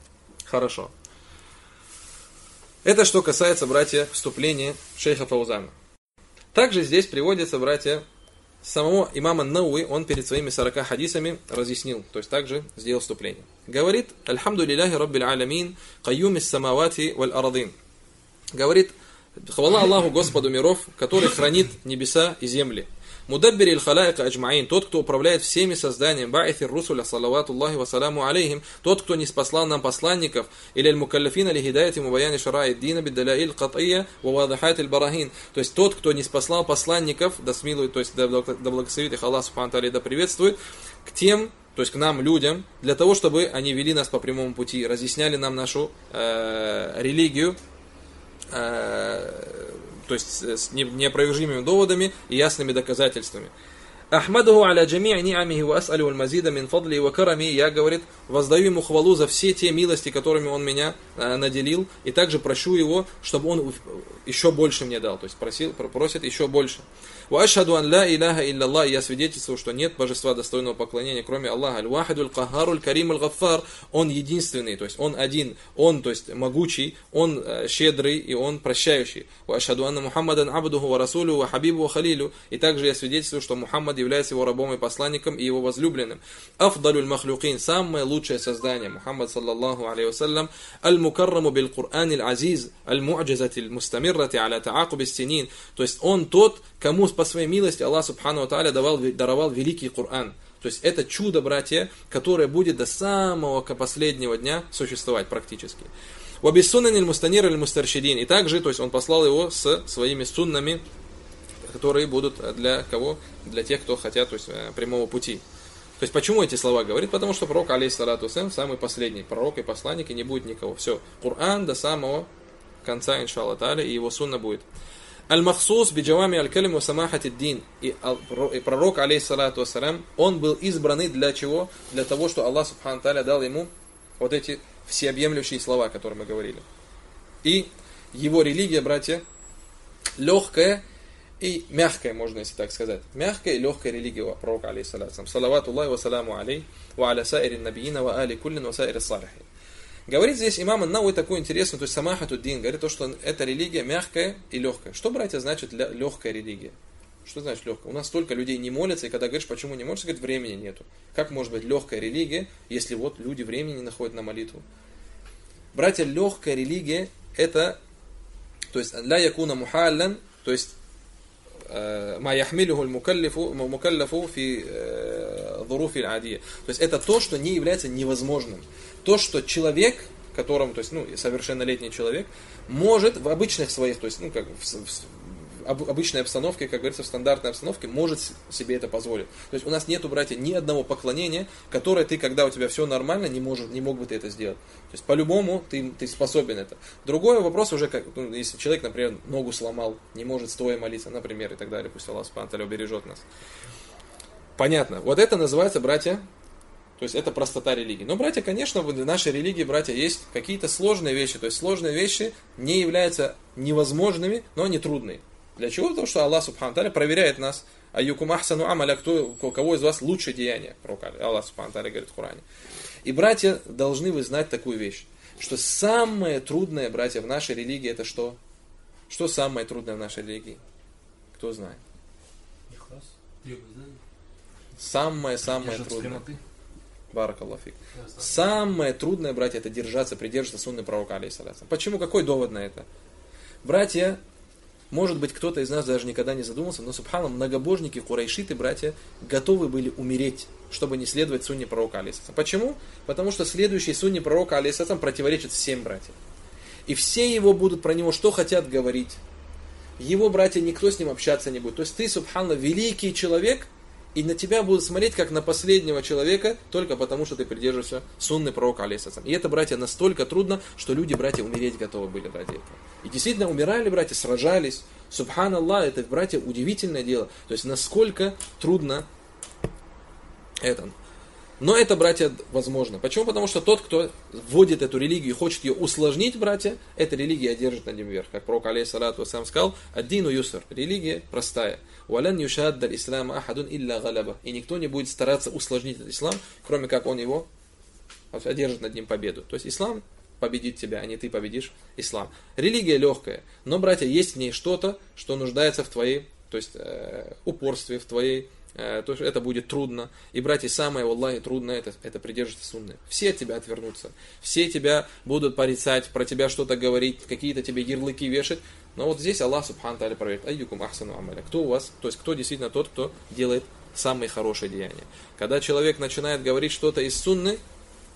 Хорошо. Это что касается, братья, вступления шейха Фаузана. Также здесь приводится, братья, самого имама Науи, он перед своими сорока хадисами разъяснил, то есть также сделал вступление. Говорит, «Альхамду лилляхи раббил аламин, кайюмис самавати валь арадин». Говорит, хвала Аллаху Господу миров, который хранит небеса и земли. Мудаббири аль-халаика аджмаин, тот, кто управляет всеми созданиями, ба'ithир русуля, салаватуллахи ва саламу алейхим, тот, кто не спаслал нам посланников, или аль-мукаллафина ли хидаяти мубаяни шараи дина биддаляил кат'ия ва вадахат аль-барахин, то есть тот, кто не спаслал посланников, да смилует, то есть да благословит их Аллах субхану ва тааля, да приветствует, к тем то есть к нам, людям, для того, чтобы они вели нас по прямому пути, разъясняли нам нашу э, религию, э, то есть с неопровержимыми доводами и ясными доказательствами. Ахмадуху аля джами'и ни'амихи ва ас'алю аль-мазида мин фадли ва карами. Я, говорит, воздаю ему хвалу за все те милости, которыми он меня э, наделил, и также прошу его, чтобы он еще больше мне дал, то есть просил, просит еще больше. Ва ашхаду ан ла иляха илляллах. Я свидетельствую, что нет божества достойного поклонения, кроме Аллаха. Аль-вахиду аль-кахару аль-карим аль-гаффар. Он единственный, то есть он один, он, то есть могучий, он э, щедрый и он прощающий. Ва ашхаду анна Мухаммадан абдуху ва расулю ва хабибу ва халилю. И также я свидетельствую, что Мухаммад является его рабом и посланником и его возлюбленным. Афдалюль махлюкин, самое лучшее создание, Мухаммад саллаллаху алейхи вассалям, аль-мукарраму бил-Кур'ан аль-азиз, аль-му'джазати аль-мустамиррати аля та'акуб ис-синин. То есть он тот, кому по своей милости Аллах субхану ва тааля давал, даровал великий Коран. То есть это чудо, братья, которое будет до самого последнего дня существовать практически. Вабиссуннани аль-мустанир аль-мустаршидин. И также, то есть он послал его с своими суннами, которые будут для кого? Для тех, кто хотят, то есть прямого пути. То есть почему эти слова говорит? Потому что пророк, алейхиссалату вассалям, самый последний пророк и посланник, и не будет никого. Все, Коран до самого конца, иншаллах тааля, и его сунна будет. Аль-Махсус биджавами аль-калим ва самахати ад-дин. И пророк, алейхиссалату вассалям, он был избранный для чего? Для того, что Аллах субхану тааля дал ему вот эти всеобъемлющие слова, о которых мы говорили. И его религия, братья, легкая и мягкая, можно если так сказать. Мягкая и легкая религия пророка, алейхиссалату. Салавату Аллахи ва саламу алейхи ва аля саири набиина ва али куллин ва саири салихин. Говорит здесь имам ан-Навави такой интересный, то есть самахату дин, говорит то, что эта религия мягкая и легкая. Что, братья, значит легкая религия? Что значит легкая? У нас столько людей не молятся, и когда говоришь, почему не молятся, говорит, времени нету. Как может быть легкая религия, если вот люди времени не находят на молитву? Братья, легкая религия, это, то есть, ля якуна мухаллан, то есть, ма яхмилюху мукаллафу фи дуруфи аль-адия. То есть, это то, что не является невозможным. То, что человек, которым, то есть, ну, совершеннолетний человек, может в обычных своих, то есть, ну, как в, в обычной обстановке, как говорится, в стандартной обстановке, может себе это позволить. То есть, у нас нету, братья, ни одного поклонения, которое ты, когда у тебя все нормально, не, можешь, не мог бы ты это сделать. То есть, по-любому ты, ты способен это. Другой вопрос уже, как, ну, если человек, например, ногу сломал, не может стоя молиться, например, и так далее, пусть Аллах субхану ва тааля убережет нас. Понятно. Вот это называется, братья, то есть это простота религии. Но, братья, конечно, в нашей религии, братья, есть какие-то сложные вещи. То есть сложные вещи не являются невозможными, но они трудные. Для чего? Потому что Аллах субхану ва тааля проверяет нас. Айюкум ахсану амаля, кто, у кого из вас лучшее деяние. Аллах субхану ва тааля говорит в Коране. И, братья, должны вы знать такую вещь, что самое трудное, братья, в нашей религии это что? Что самое трудное в нашей религии? Кто знает? Самое-самое трудное. Баракаллаху фик. Самое трудное, братья, это держаться, придерживаться сунны пророка, алейхиссалату. Почему? Какой довод на это? Братья, может быть, кто-то из нас даже никогда не задумался, но, субханаллах, многобожники, курайшиты, братья, готовы были умереть, чтобы не следовать сунне пророка, алейхиссалату. Почему? Потому что следующий сунне пророка, алейхиссалату, противоречит всем, братья. И все его будут про него что хотят говорить. Его, братья, никто с ним общаться не будет. То есть ты, субханаллах, великий человек, и на тебя будут смотреть, как на последнего человека, только потому, что ты придерживаешься сунны пророка, алейхиссалам. И это, братья, настолько трудно, что люди, братья, умереть готовы были ради этого. И действительно умирали, братья, сражались. Субханаллах, это, братья, удивительное дело. То есть, насколько трудно это. Но это, братья, возможно. Почему? Потому что тот, кто вводит эту религию и хочет ее усложнить, братья, эта религия одержит над ним верх. Как пророк, алейхиссалату вассалям, сказал, «Ад-дину юср». Религия простая. «Валан юшадда ислама ахадун илля галаба». И никто не будет стараться усложнить этот ислам, кроме как он его одержит над ним победу. То есть ислам победит тебя, а не ты победишь ислам. Религия легкая, но, братья, есть в ней что-то, что нуждается в твоей, то есть э, упорстве, в твоей, э, то есть это будет трудно. И, братья, самое, валлахи, трудное, это, это придерживаться сунны. Все от тебя отвернутся, все тебя будут порицать, про тебя что-то говорить, какие-то тебе ярлыки вешать. Но вот здесь Аллах субхану ва тааля проверяет, айюкум ахсану амаля. Кто у вас, то есть кто действительно тот, кто делает самые хорошие деяния. Когда человек начинает говорить что-то из сунны,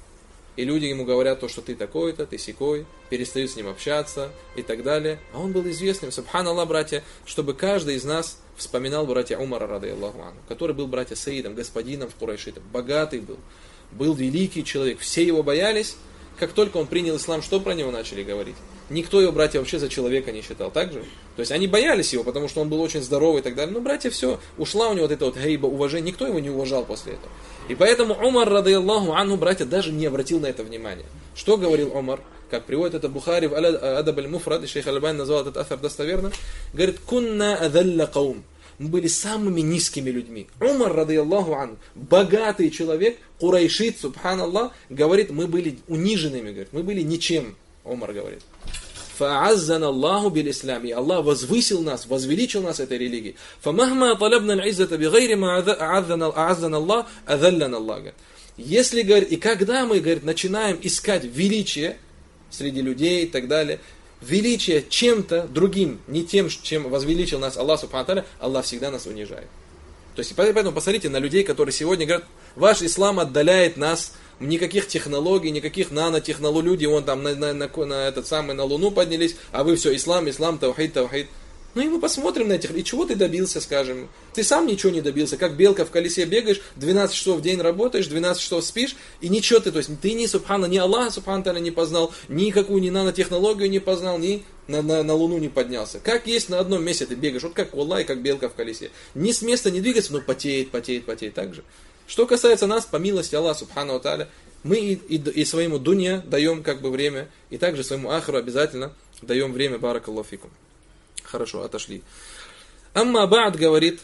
и люди ему говорят то, что ты такой-то, ты сякой, перестают с ним общаться и так далее. А он был известным, субханаллах, братья, чтобы каждый из нас вспоминал братья Умара, рады Аллаху анху, который был братья Саидом, господином в Курайшите, богатый был, был великий человек, все его боялись. Как только он принял ислам, что про него начали говорить? Никто его, братья, вообще за человека не считал, так же? То есть они боялись его, потому что он был очень здоровый и так далее. Но, братья, все, ушла у него вот эта вот гейба, уважение, никто его не уважал после этого. И поэтому Умар, рады Аллаху анху, братья, даже не обратил на это внимания. Что говорил Умар? Как приводит это Бухари в Адаб аль-Муфрад, и шейх Аль-Альбани назвал этот афар достоверно, говорит: «Кунна адалля каум». Мы были самыми низкими людьми. Умар, рады Аллаху анху, богатый человек, курайшит, субханаллах, говорит, мы были униженными, говорит, мы были ничем, Умар говорит. فَأَعَزَّنَ اللَّهُ بِالْإِسْلَامِ. И Аллах возвысил нас, возвеличил нас этой религией. فَمَهْمَا طَلَبْنَا الْعِزَّةَ بِغَيْرِ مَا أَعَزَّنَ اللَّهُ أَذَلَّنَ اللَّهُ. Если, говорит, и когда мы, говорит, начинаем искать величие среди людей и так далее, величие чем-то другим, не тем, чем возвеличил нас Аллах, субхану тааля, Аллах всегда нас унижает. То есть, поэтому посмотрите на людей, которые сегодня говорят, ваш ислам отдаляет нас, никаких технологий, никаких нанотехнологий, вон там на, на, на, на этот самый, на Луну поднялись, а вы все, ислам, ислам, таухид, таухид. Ну и мы посмотрим на этих, и чего ты добился, скажем. Ты сам ничего не добился, как белка в колесе бегаешь, двенадцать часов в день работаешь, двенадцать часов спишь, и ничего ты, то есть ты ни субхана, ни Аллаха субхану тааля не познал, никакую ни нанотехнологию не познал, ни на, на, на Луну не поднялся. Как есть на одном месте ты бегаешь, вот как Аллах и как белка в колесе. Ни с места не двигаться, но потеет, потеет, потеет, так же. Что касается нас, по милости Аллаха субхану тааля, мы и, и, и своему дунья даем как бы время, и также своему ахру обязательно даем время, баракаллаху фикум. Хорошо, отошли. Амма ба'д, говорит,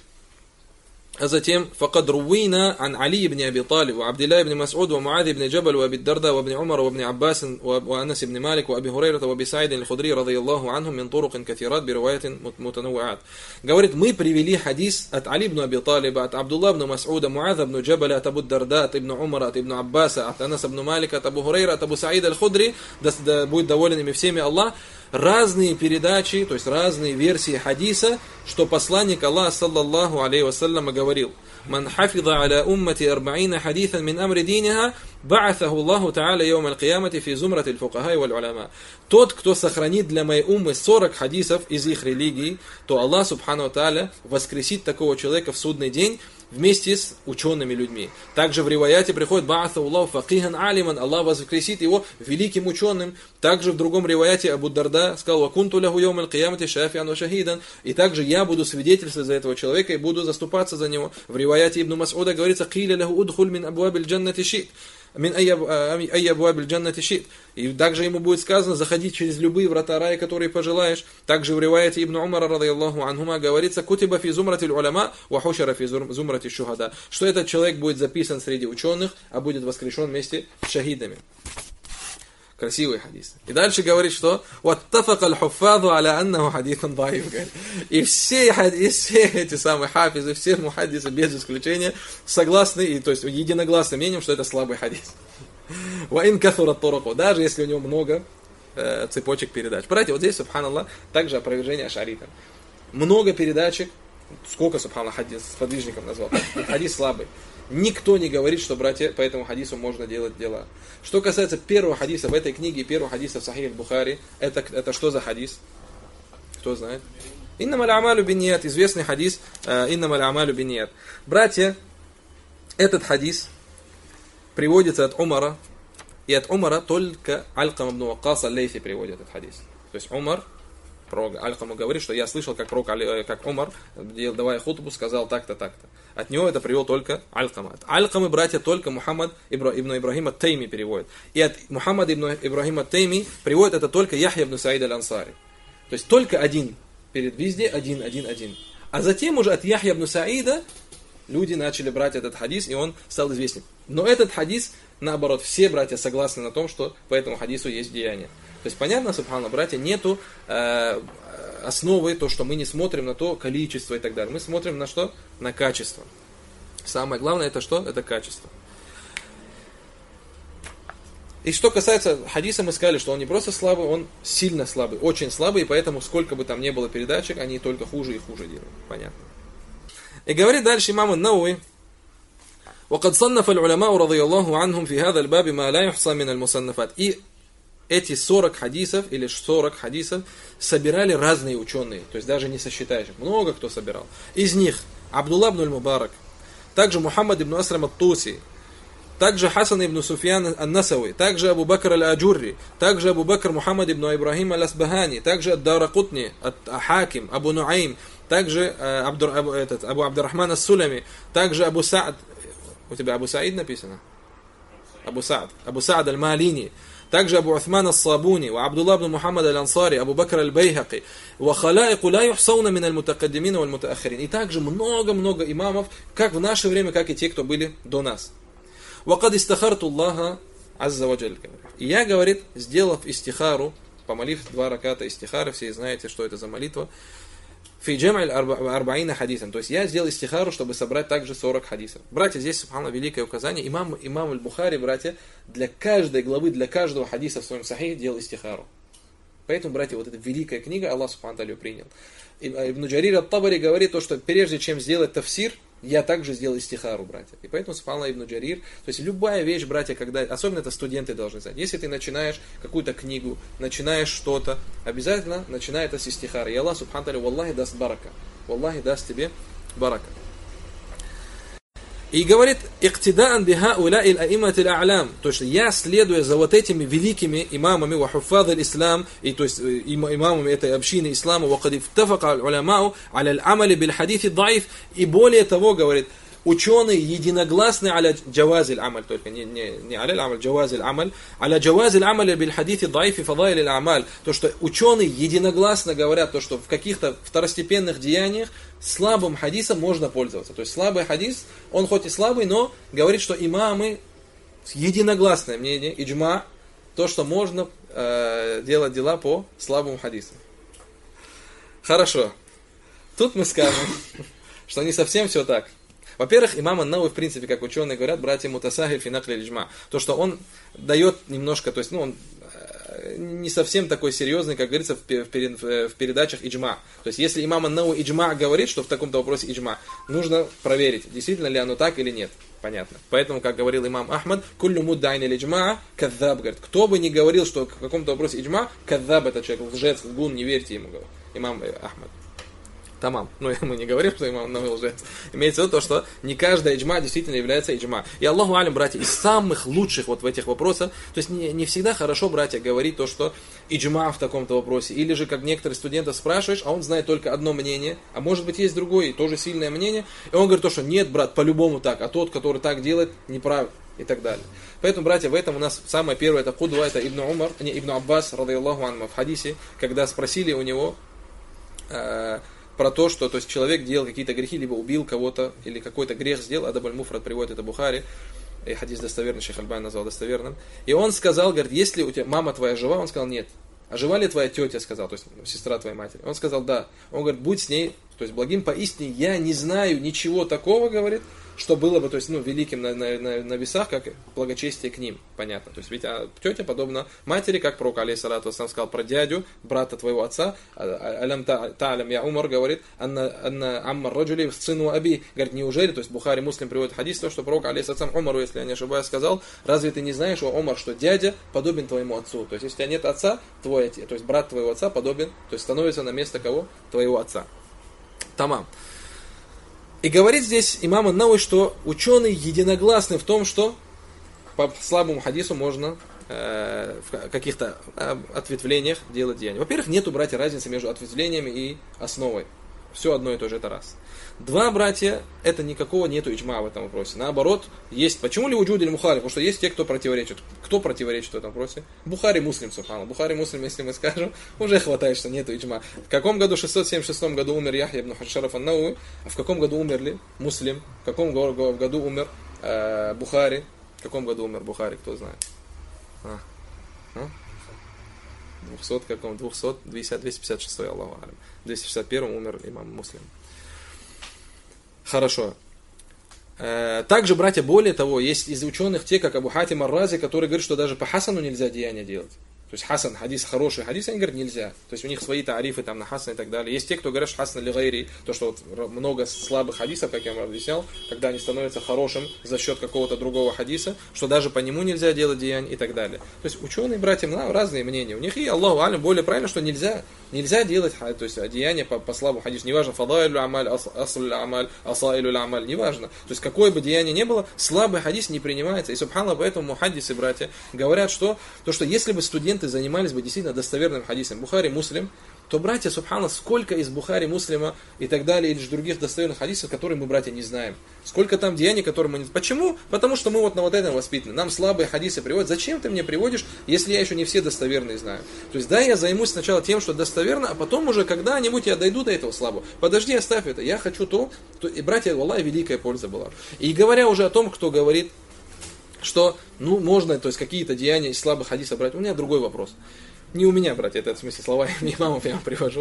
а затем, فَقَدْ رُوِّينَا عَنْ عَلِيِّ بْنِ أَبِي طَالِبٍ وعبد الله بن مسعود ومعاذ بن جبل وأبي الدرداء وابن عمر وابن عباس وأنس بن مالك وأبي هريرة وأبي سعيد الخدري رضي الله عنهم من طرق كثيرات بروايات متنوعات. Говорит, мы привели хадис от Али ибн Аби Талиба, от Абдулла ибн Мас'уда, Муаза ибн Джабаля, от Абу Дарда, от Ибн Умара, от Ибн Аббаса, от Анаса ибн Малика, от Абу Хурейра, от Абу Саида аль-Худри, да, да будет доволен ими всеми Аллах, разные передачи, то есть разные версии хадиса, что посланник Аллаха, саллаллаху алейхи вассаляма, говорил: «Ман хафиза аля уммати арба'ина хадитhan мин амри диниха, ба'атаху Аллаху та'аля йоум аль-киямати фи зумрати аль-фукахай валь-уляма». Тот, кто сохранит для моей уммы сорок хадисов из их религии, то Аллах субхану та'аля воскресит такого человека в судный день вместе с учеными людьми. Также в риваяте приходит «Ба'атаху Аллаху факихан алиман», Аллах воскресит его великим ученым. Также в другом риваяте Абу Дарда сказал: «Вакунту лаху йоум аль-киямати шафиан ва шахидан». И также я буду свидетельствовать за этого человека и буду заступаться за него. В риваяте Ибн Мас'уда говорится: «Киля лаху удхуль мин абуабиль джаннати шит». Мин айя абуабиль джаннати шит. И также ему будет сказано: заходи через любые врата рая, которые пожелаешь. Также в риваяте Ибн Умара, радийаллаху анхума, говорится: кутиба фи зумратиль уляма ва хушара фи зумрати шухада. Что этот человек будет записан среди ученых, а будет воскрешен вместе с шахидами. Красивый хадис. И дальше говорит, что وَاتَّفَقَ الْحُفَّاظُ عَلَى أَنَّهُ حَدِيثٌ ضَعِيفٌ. И все, и все эти самые хафизы, все мухаддисы без исключения согласны, и, то есть единогласным мнением, что это слабый хадис. وَإِنْ كَثُرَتْ طُرُقُهُ. Даже если у него много э, цепочек передач. Братья, вот здесь, субханаллах, также опровержение ашаритам. Много передачек. Сколько, субханаллах, хадис сподвижников назвал? Хадис слабый. Никто не говорит, что, братья, по этому хадису можно делать дела. Что касается первого хадиса в этой книге, первого хадиса в Сахих аль-Бухари, это, это что за хадис? Кто знает? «Иннама аль-амалю бинният», известный хадис «Иннама аль-амалю бинният». Братья, этот хадис приводится от Умара, и от Умара только Алькам ибн Ваккас аль-Лейси приводит этот хадис. То есть Умар, пророк Алькаму говорит, что я слышал, как пророк, как Умар, давая хутбу, сказал так-то, так-то. От него это привел только Алькама. От Алькамы, братья, только Мухаммад ибн Ибрахим ат-Тайми переводит. И от Мухаммада ибн Ибрахим ат-Тайми приводит это только Яхья ибн Саид аль-Ансари. То есть только один. Перед везде один, один, один. А затем уже от Яхья ибн Саида люди начали брать этот хадис, и он стал известен. Но этот хадис, наоборот, все братья согласны на том, что по этому хадису есть деяние. То есть понятно, субханаллах, братья, нету э, основы, то, что мы не смотрим на то количество и так далее. Мы смотрим на что? На качество. Самое главное это что? Это качество. И что касается хадиса, мы сказали, что он не просто слабый, он сильно слабый, очень слабый, и поэтому сколько бы там ни было передачек, они только хуже и хуже делают. Понятно. И говорит дальше имам ан-Навави: وقد صنف العلماء رضي الله عنهم في هذا الباب ما لا يحصى من المصنفات. И эти сорок хадисов, или сорок хадисов, собирали разные ученые, то есть даже не сосчитаешь. Много кто собирал. Из них Абдулла ибн аль-Мубарак, также Мухаммад ибн Асрам ат-Туси, также Хасан ибн Суфьян ан-Насави, также Абу Бакр аль-Аджурри, также Абу Бакр Мухаммад ибн Ибрахим аль-Асбахани, также Ад-Даракутни, Хаким, Абу Нуаим, также э, Абду, Абу, этот, Абу Абдуррахман ас-Сулами, также Абу Саад, у тебя Абу Саид написано? Абу Саад, Абу Саад аль-Малини, также Абу Уthман ас-Сабуни, ва Абдулла ибн Мухаммад аль-Ансари, Абу Бакр аль-Байхаки, ва халаику ла юхсауна мин аль-мутакаддимин валь мутаахирин. И также много-много имамов, как в наше время, как и те, кто были до нас. وَقَدْ إِسْتَخَرْتُ اللَّهَ عَزَّ وَجَلَّ. И я, говорит, сделав истихару, помолив два раката истихары, все знаете, что это за молитва, фи джам'аль арба'ина хадисом. То есть я сделал истихару, чтобы собрать также сорок хадисов. Братья, здесь, субхана, великое указание. Имам, имам аль-Бухари, братья, для каждой главы, для каждого хадиса в своем сахихе делал истихару. Поэтому, братья, вот эта великая книга, Аллах, субхана, ее принял. Ибн Джарир ат-Табари говорит, то, что прежде чем сделать тафсир, я также сделал истихару, братья. И поэтому, субханаллах, Ибн Джарир, то есть любая вещь, братья, когда, особенно это студенты должны знать, если ты начинаешь какую-то книгу, начинаешь что-то, обязательно начинай это с истихары. И Аллах, субханаллах, валлахи даст барака. Валлахи даст тебе барака. И говорит, иктидаан биха уля иль аимат иль а'лям, то есть я, следуя за вот этими великими имамами, ва хуффаз аль-ислам, и то есть имамами этой общины ислама, ва кад ифтафака аль-уламау аля аль-амали биль хадифи даиф, и более того, говорит, ученые единогласны аля джаваз аль-амаль, только не, не, не аля аль-амаль, джаваз аль-амаль, аля джаваз аль-амаль биль хадифи даиф и фадаиль аль-амаль, то, что ученые единогласно говорят, то, что в каких-то второстепенных деяниях слабым хадисом можно пользоваться. То есть слабый хадис, он хоть и слабый, но говорит, что имамы, единогласное мнение, иджма, то, что можно э, делать дела по слабому хадису. Хорошо. Тут мы скажем, что не совсем все так. Во-первых, имам ан-Навави, в принципе, как ученые говорят, братья мутасахиль фи накли аль-иджма. То, что он дает немножко, то есть, ну, он не совсем такой серьезный, как говорится, в, перед, в передачах иджма. То есть, если имам ан-Навави иджма говорит, что в таком-то вопросе иджма, нужно проверить, действительно ли оно так или нет. Понятно. Поэтому, как говорил имам Ахмад, куллю муддайн аль-иджма кадзаб, говорит, кто бы ни говорил, что в каком-то вопросе иджма, кадзаб это человек, лжец, лгун, не верьте ему, говорит имам Ахмад. Тамам. Ну, мы не говорим, что имам Навави лжец. Имеется в виду то, что не каждая иджма действительно является иджма. И Аллаху алям, братья, из самых лучших вот в этих вопросах, то есть не, не всегда хорошо, братья, говорить то, что иджма в таком-то вопросе. Или же, как некоторые студенты спрашиваешь, а он знает только одно мнение, а может быть есть другое, тоже сильное мнение, и он говорит то, что нет, брат, по-любому так, а тот, который так делает, не прав, и так далее. Поэтому, братья, в этом у нас самое первое, это кудва, это Ибн Умар, не Ибн Аббас, радайаллаху анху, в хадисе, когда спросили у него, э, про то, что то есть, человек делал какие-то грехи, либо убил кого-то, или какой-то грех сделал, Адаб аль-Муфрад приводит это Бухари, и хадис достоверный, Шейх Альбани назвал достоверным. И он сказал, говорит, если у тебя мама твоя жива, он сказал, нет. А жива ли твоя тетя, сказал, то есть сестра твоей матери? Он сказал, да. Он говорит, будь с ней, то есть благим поистине, я не знаю ничего такого, говорит, что было бы, то есть, ну, великим на, на, на, на весах, как благочестие к ним, понятно. То есть, ведь а, тетя подобна матери, как пророк, алейхиссалату вассалам, сказал про дядю, брата твоего отца, алям та'алям я Умар, говорит, анна аммар раджули сыну аби, говорит, неужели, то есть, Бухари, Муслим приводит хадис, то, что пророк, алейхиссалам, Умару, если я не ошибаюсь, сказал, разве ты не знаешь, о Умар, что дядя подобен твоему отцу? То есть, если у тебя нет отца, твой отец, то есть, брат твоего отца подобен, то есть, становится на место кого? Твоего отца. Тамам. И говорит здесь имам ан-Навави, что ученые единогласны в том, что по слабому хадису можно э, в каких-то э, ответвлениях делать деяния. Во-первых, нету, братья, разницы между ответвлениями и основой. Все одно и то же, это раз. Два, братья, это никакого нету иджма в этом вопросе. Наоборот, есть. Почему ли уджуд или мухалиф? Потому что есть те, кто противоречит. Кто противоречит в этом вопросе? Бухари, Муслим, субхана. Бухари, Муслим, если мы скажем, уже хватает, что нету иджма. В каком году, в шестьсот семьдесят шестом году умер Яхья ибн Шараф ан-Навави, а в каком году умерли Муслим? В каком году умер э, Бухари? В каком году умер Бухари, кто знает? А? А? двухсот каком? двухсот двести пятьдесят шестой, Аллаху алям. В двести шестьдесят первом умер имам Муслим. Хорошо. Также, братья, более того, есть из ученых те, как Абу Хатим ар-Рази, который говорит, что даже по Хасану нельзя деяния делать. То есть хасан, хадис, хороший хадис, они говорят, нельзя. То есть у них свои тарифы там на хасан и так далее. Есть те, кто говорят, что хасан ли гайри, то, что вот много слабых хадисов, как я вам объяснял, когда они становятся хорошим за счет какого-то другого хадиса, что даже по нему нельзя делать деяния и так далее. То есть ученые, братья, ну, разные мнения. У них и Аллаху алям более правильно, что нельзя. Нельзя делать то есть, деяния по, по слабому хадису. Неважно, фадайлю амаль, аслю амаль, асаилю амаль, неважно. То есть какое бы деяние ни было, слабый хадис не принимается. И субханаллах, поэтому мухаддисы, братья, говорят, что, то, что если бы студенты занимались бы действительно достоверным хадисом, Бухари, Муслим, то, братья, субханаллах, сколько из Бухари, Муслима и так далее, или же других достоверных хадисов, которые мы, братья, не знаем. Сколько там деяний, которые мы не знаем. Почему? Потому что мы вот на вот этом воспитаны. Нам слабые хадисы приводят. Зачем ты мне приводишь, если я еще не все достоверные знаю? То есть, да, я займусь сначала тем, что достоверно, а потом уже когда-нибудь я дойду до этого слабого. Подожди, оставь это. Я хочу то, то... И, братья, Аллах, великая польза была. И говоря уже о том, кто говорит, что, ну, можно, то есть, какие-то деяния из слабых хадисов брать, у меня другой вопрос. Не у меня, братья, это в смысле слова имамов я вам привожу.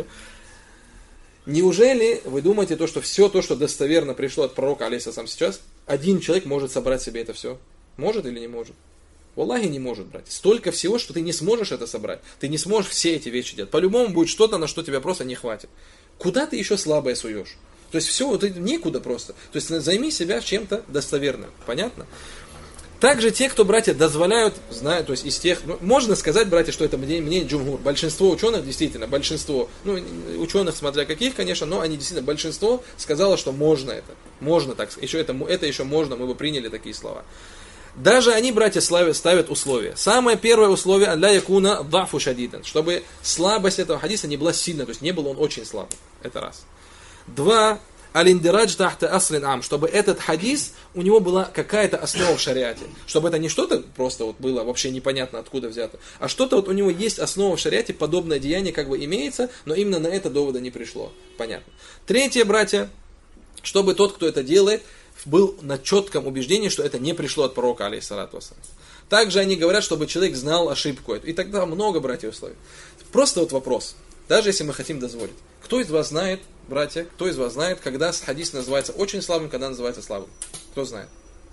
Неужели вы думаете, то, что все то, что достоверно пришло от пророка, алейхиссалям, сейчас, один человек может собрать себе это все? Может или не может? Валлахи, не может, братья. Столько всего, что ты не сможешь это собрать. Ты не сможешь все эти вещи делать. По-любому будет что-то, на что тебя просто не хватит. Куда ты еще слабое суешь? То есть все, ты некуда просто. То есть займи себя чем-то достоверным. Понятно? Также те, кто, братья, дозволяют, знают, то есть из тех, ну, можно сказать, братья, что это мнение, мнение джумгур. Большинство ученых, действительно, большинство, ну, ученых, смотря каких, конечно, но они действительно, большинство сказало, что можно это. Можно так, еще это, это еще можно, мы бы приняли такие слова. Даже они, братья, ставят условия. Самое первое условие, ля якуна дафу шадидан, чтобы слабость этого хадиса не была сильной, то есть не был он очень слабым. Это раз. Два. Алиндирадж тахта аслин ам, чтобы этот хадис, у него была какая-то основа в шариате. Чтобы это не что-то просто вот было вообще непонятно откуда взято, а что-то вот у него есть основа в шариате, подобное деяние как бы имеется, но именно на это довода не пришло. Понятно. Третье, братья, чтобы тот, кто это делает, был на четком убеждении, что это не пришло от пророка, алейхиссалату вассалям. Также они говорят, чтобы человек знал ошибку эту. И тогда много, братья, условий. Просто вот вопрос, даже если мы хотим дозволить. Кто из вас знает, братья, кто из вас знает, когда хадис называется очень слабым, когда называется слабым? Кто знает?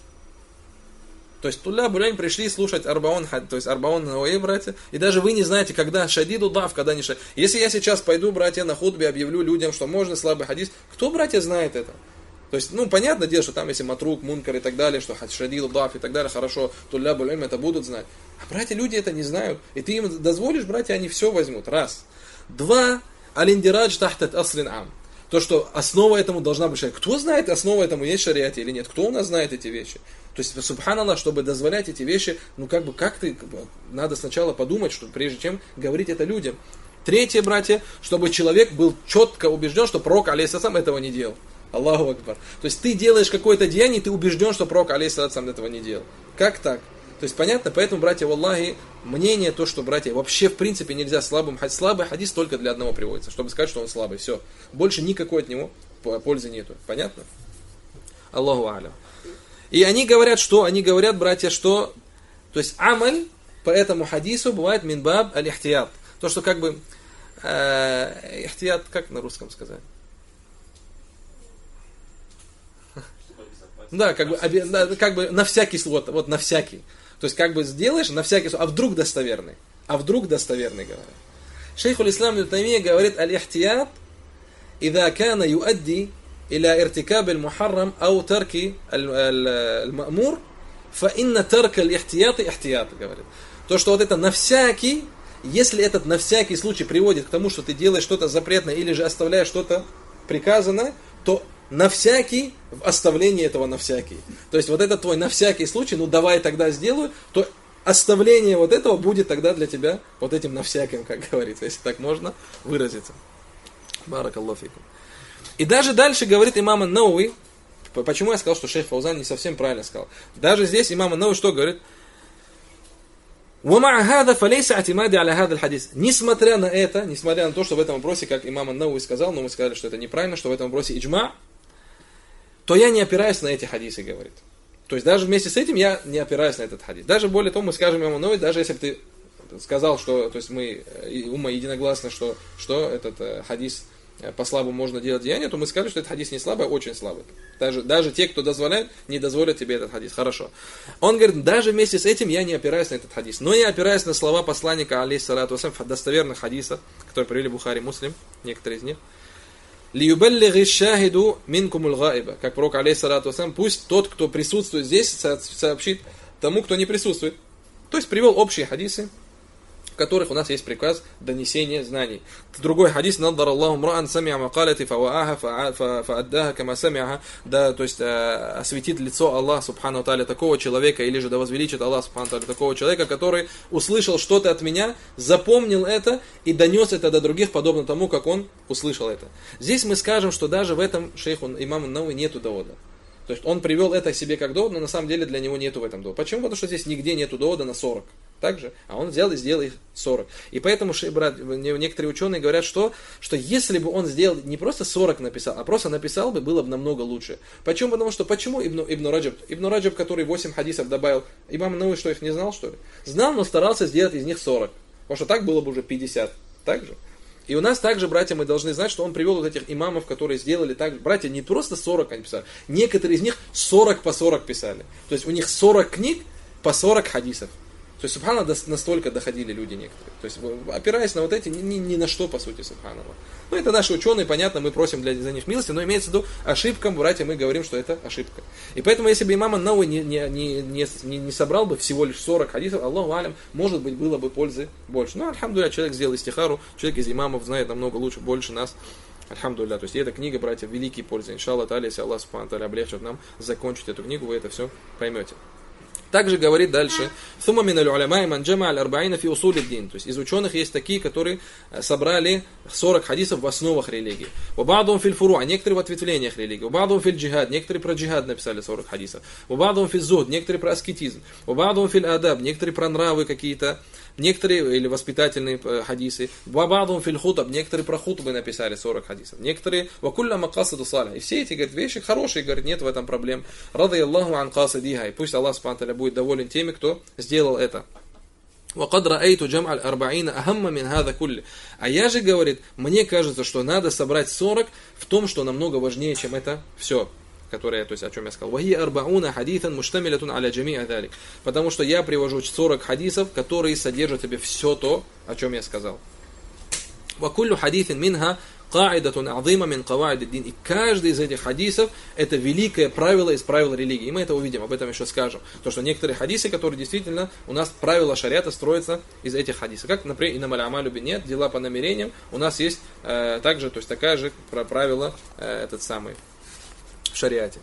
То есть тулля булянь пришли слушать арбаон, то есть арбаон науэ, братья, и даже вы не знаете, когда шадиду дав, когда не шадид. Если я сейчас пойду, братья, на хутбе объявлю людям, что можно слабый хадис, кто, братья, знает это? То есть, ну, понятное дело, что там, если матрук, мункар и так далее, что шадиду дав и так далее, хорошо, тулля булянь это будут знать. А братья, люди это не знают. И ты им дозволишь, братья, они все возьмут. Раз. Два. Алиндирадж тахтат аслин ам. То, что основа этому должна быть шариат. Кто знает, основа этому есть в шариате или нет? Кто у нас знает эти вещи? То есть, субханаллах, чтобы дозволять эти вещи, ну как бы, как ты, надо сначала подумать, что прежде чем говорить это людям. Третье, братья, чтобы человек был четко убежден, что пророк, алейхиссалам, этого не делал. Аллаху акбар. То есть, ты делаешь какое-то деяние, и ты убежден, что пророк, алейхиссалам, этого не делал. Как так? То есть, понятно, поэтому, братья, валлахи, мнение то, что, братья, вообще, в принципе, нельзя слабым хадис. Слабый хадис только для одного приводится, чтобы сказать, что он слабый. Все. Больше никакой от него пользы нету. Понятно? Аллаху алям. И они говорят, что? Они говорят, братья, что, то есть, амаль по этому хадису бывает минбаб аль-ихтият. То, что как бы, э, ихтият, как на русском сказать? Да, как бы, как бы на всякий случай, вот на всякий. То есть, как бы сделаешь на всякий случай, а вдруг достоверный? А вдруг достоверный, говорят. Шейх аль-Ислам ибн Таймия говорит, аль-ихтият, إذا كان يؤدي إلى ارتكاب المحرم أو ترك المأمور, فإن ترك الاحتياط احتياط, говорит. То, что вот это на всякий, если этот на всякий случай приводит к тому, что ты делаешь что-то запретное или же оставляешь что-то приказанное, то на всякий в оставлении этого на всякий. То есть вот это твой на всякий случай, ну давай тогда сделаю, то оставление вот этого будет тогда для тебя вот этим на всяким, как говорится, если так можно выразиться. Баракаллаху фикум. И даже дальше говорит имам ан-Науи, почему я сказал, что шейх Фаузан не совсем правильно сказал. Даже здесь имам ан-Науи что говорит? وَمَعَ هَذَا فَلَيْسَ اعْتِمَادِ عَلَى هَذَا الْحَدِيثِ. Несмотря на это, несмотря на то, что в этом вопросе, как имам ан-Науи сказал, но мы сказали, что это неправильно, что в этом вопросе иджма, то я не опираюсь на эти хадисы, говорит. То есть даже вместе с этим я не опираюсь на этот хадис. Даже более того, мы скажем имаму Науи, даже если бы ты сказал, что, то есть мы, умма единогласно, что, что этот э, хадис по слабому можно делать деяние, то мы сказали, что этот хадис не слабый, а очень слабый. Даже, даже те, кто дозволяет, не дозволят тебе этот хадис. Хорошо. Он говорит, даже вместе с этим я не опираюсь на этот хадис. Но я опираюсь на слова посланника, алейхиссалату вассалям, достоверных хадисов, которые привели Бухари, Муслим, некоторые из них. «Лиюбаллиги шахиду минкумул гаиба». Как пророк, алейхиссалату вассалям, пусть тот, кто присутствует здесь, сообщит тому, кто не присутствует. То есть привел общие хадисы, в которых у нас есть приказ донесения знаний. Другой хадис, «Наддар Аллаху мраан самиа макалати фавааха фааддаха кама самиаха». Да, то есть э, осветит лицо Аллах, субхану тааля, такого человека, или же да возвеличит Аллах, субхану тааля, такого человека, который услышал что-то от меня, запомнил это и донес это до других, подобно тому, как он услышал это. Здесь мы скажем, что даже в этом шейху имаму Науи нету довода. То есть он привел это себе как довод, но на самом деле для него нету в этом довода. Почему? Потому что здесь нигде нету довода на сорок. Также, а он взял и сделал их сорок. И поэтому брат, некоторые ученые говорят, что, что если бы он сделал не просто сорок написал, а просто написал бы, было бы намного лучше. Почему? Потому что почему Ибн, Ибн Раджаб? Ибн Раджаб, который восемь хадисов добавил, имам Науи что, их не знал, что ли? Знал, но старался сделать из них сорок. Потому что так было бы уже пятьдесят. Так же? И у нас также, братья, мы должны знать, что он привел вот этих имамов, которые сделали так. Братья, не просто сорок они писали, некоторые из них сорок по сорок писали. То есть у них сорок книг по сорок хадисов. То есть, субхана, настолько доходили люди некоторые. То есть, опираясь на вот эти, ни, ни на что, по сути, субхана. Ну, это наши ученые, понятно, мы просим для, за них милости, но имеется в виду ошибкам, братья, мы говорим, что это ошибка. И поэтому, если бы имам Науи не, не, не, не, не собрал бы всего лишь сорок хадисов, Аллаху алям, может быть, было бы пользы больше. Но, альхамдулилля, человек сделал истихару, человек из имамов знает намного лучше, больше нас. Альхамдулилля. То есть, и эта книга, братья, великие пользы. Иншаллах та'аля, если Аллах субхану та'аля облегчит нам закончить эту книгу, вы это все поймете. Также говорит дальше, «Сумма миналь уляма ман джама аль арбаина фи усуль ад-дин». То есть из ученых есть такие, которые собрали сорок хадисов в основах религии. «Вабадум фил фуру», а некоторые в ответвлениях религии. «Вабадум фил джихад», некоторые про джихад написали сорок хадисов. «Вабадум фил зухд», некоторые про аскетизм. «Вабадум фил адаб», некоторые про нравы какие-то. Некоторые, или воспитательные хадисы. «Вабадум фил хутаб», некоторые про хутбы написали сорок хадисов. Некоторые «Вакулля макасаду саля». И все эти, говорят, вещи хорошие, говорят, нет в этом проблем. «Рады Аллаху ан касадиха». И пусть Аллах субхану ва тааля будет доволен теми, кто сделал это. وَقَدْ رَأَيْتُ جَمْعَ الْأَرْبَعِينَ أَهَمَّ مِنْ هَذَا كُلِّ. А я же, говорит, мне кажется, что надо собрать сорок в том, что намного важнее, чем это все, которое, то есть, о чем я сказал. وَهِيَ أَرْبَعُونَ حَدِيثًا مُشْتَمِلَةٌ عَلَى جَمِيعِ ذَلِكَ. Потому что я привожу сорок хадисов, которые содержат в себе все то, о чем я сказал. وَكُلُّ حَدِيثٍ مِنْهَا قاعدة عظيمة من قواعد الدين. И каждый из этих хадисов это великое правило из правил религии. И мы это увидим, об этом еще скажем. То, что некоторые хадисы, которые действительно у нас правила шариата строятся из этих хадисов. Как, например, инамаль амалю бинният, дела по намерениям, у нас есть э, также, то есть такая же правило э, этот самый в шариате.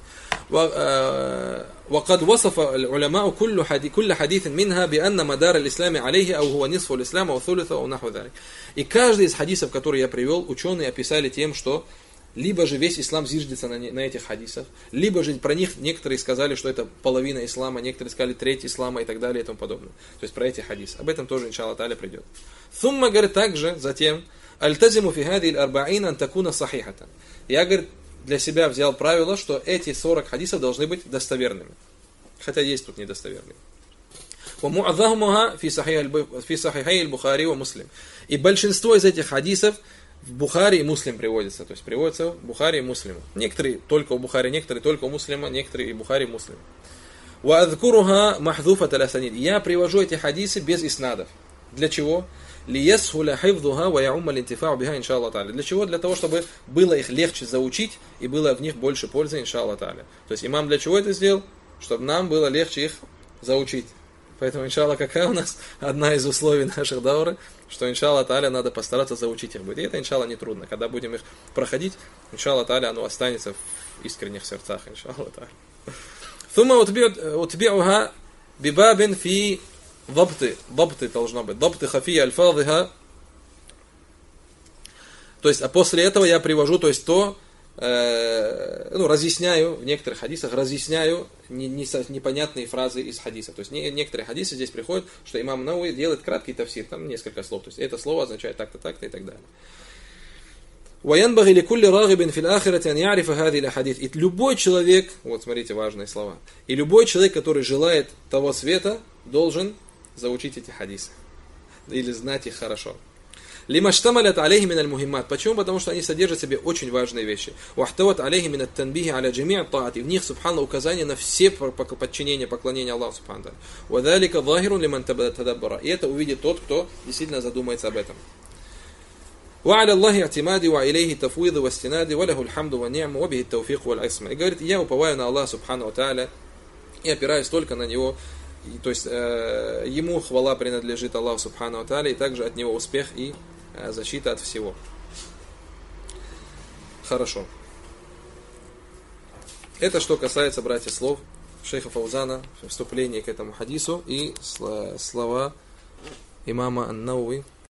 وقد وصف العلماء كل حديث كل حديث منها بأن مدار الإسلام عليه أو هو نصف الإسلام أو ثلثه أو نحو ذلك. И каждый из хадисов, которые я привел, ученые описали тем, что либо же весь ислам зиждется на, на этих хадисах, либо же про них некоторые сказали, что это половина ислама, некоторые сказали треть ислама и так далее и тому подобное. То есть про эти хадисы. Об этом тоже, иншаллах та'аля, придет. Сумма, говорит, также затем альтазиму фи хади аль-арба'ин ан такуна сахихата. Я, говорит, для себя взял правило, что эти сорок хадисов должны быть достоверными. Хотя есть тут недостоверные. И большинство из этих хадисов в Бухари и Муслим приводится. То есть приводится в Бухари и Муслиму. Некоторые только у Бухари, некоторые только у Муслима, некоторые и Бухари и Муслим. Я привожу эти хадисы без иснадов. Для чего? Для чего? Для того, чтобы было их легче заучить и было в них больше пользы, иншаллах та'аля. То есть имам для чего это сделал? Чтобы нам было легче их заучить. Поэтому, иншаллах, какая у нас одна из условий наших дауры, что, иншаллах та'аля, надо постараться заучить их. И это, иншаллах, не трудно. Когда будем их проходить, иншаллах та'аля, оно останется в искренних сердцах, иншаллах та'аля. Thumma утби'уха бибабин фи Дабты, дабты должно быть. Дабты хафия альфадыха. То есть, а после этого я привожу, то есть, то, э, ну, разъясняю, в некоторых хадисах разъясняю не, не, непонятные фразы из хадиса. То есть, не, некоторые хадисы здесь приходят, что имам Науи делает краткий тафсир, там несколько слов. То есть, это слово означает так-то, так-то и так далее. وَيَنْبَغِي لِكُلِّ رَاغِبٍ فِي الْآخِرَةِ أَنْ يَعْرِفَ هَذِهِ الْأَحَادِيثِ. И любой человек, вот смотрите важные слова, и любой человек, который желает того света, должен заучить эти хадисы. Или знать их хорошо. Лима штамалят алейхи мин аль-мухиммат. Почему? Потому что они содержат в себе очень важные вещи. Вахтават алейхи мин ат-танбихи аля джами'а таати. В них, субханаллах, указание на все подчинения, поклонения Аллаху, субханаллах. Ва залика захирун лиман тадаббара. И это увидит тот, кто действительно задумается об этом. Ва аля Аллахи атимади ва илейхи тафуиду ва стинади ва лаху аль-хамду ва ни'му ва бихи ат-тауфиq ва аль-исма. И говорит, я уповаю на Аллаха, субханаллаху тааля, и опираюсь только на Него. И, то есть э, Ему хвала принадлежит Аллаху, субханаллаху тааля, и также от Него успех и э, защита от всего. Хорошо. Это что касается, братья, слов шейха Фаузана в вступлении к этому хадису и слова имама ан-Навави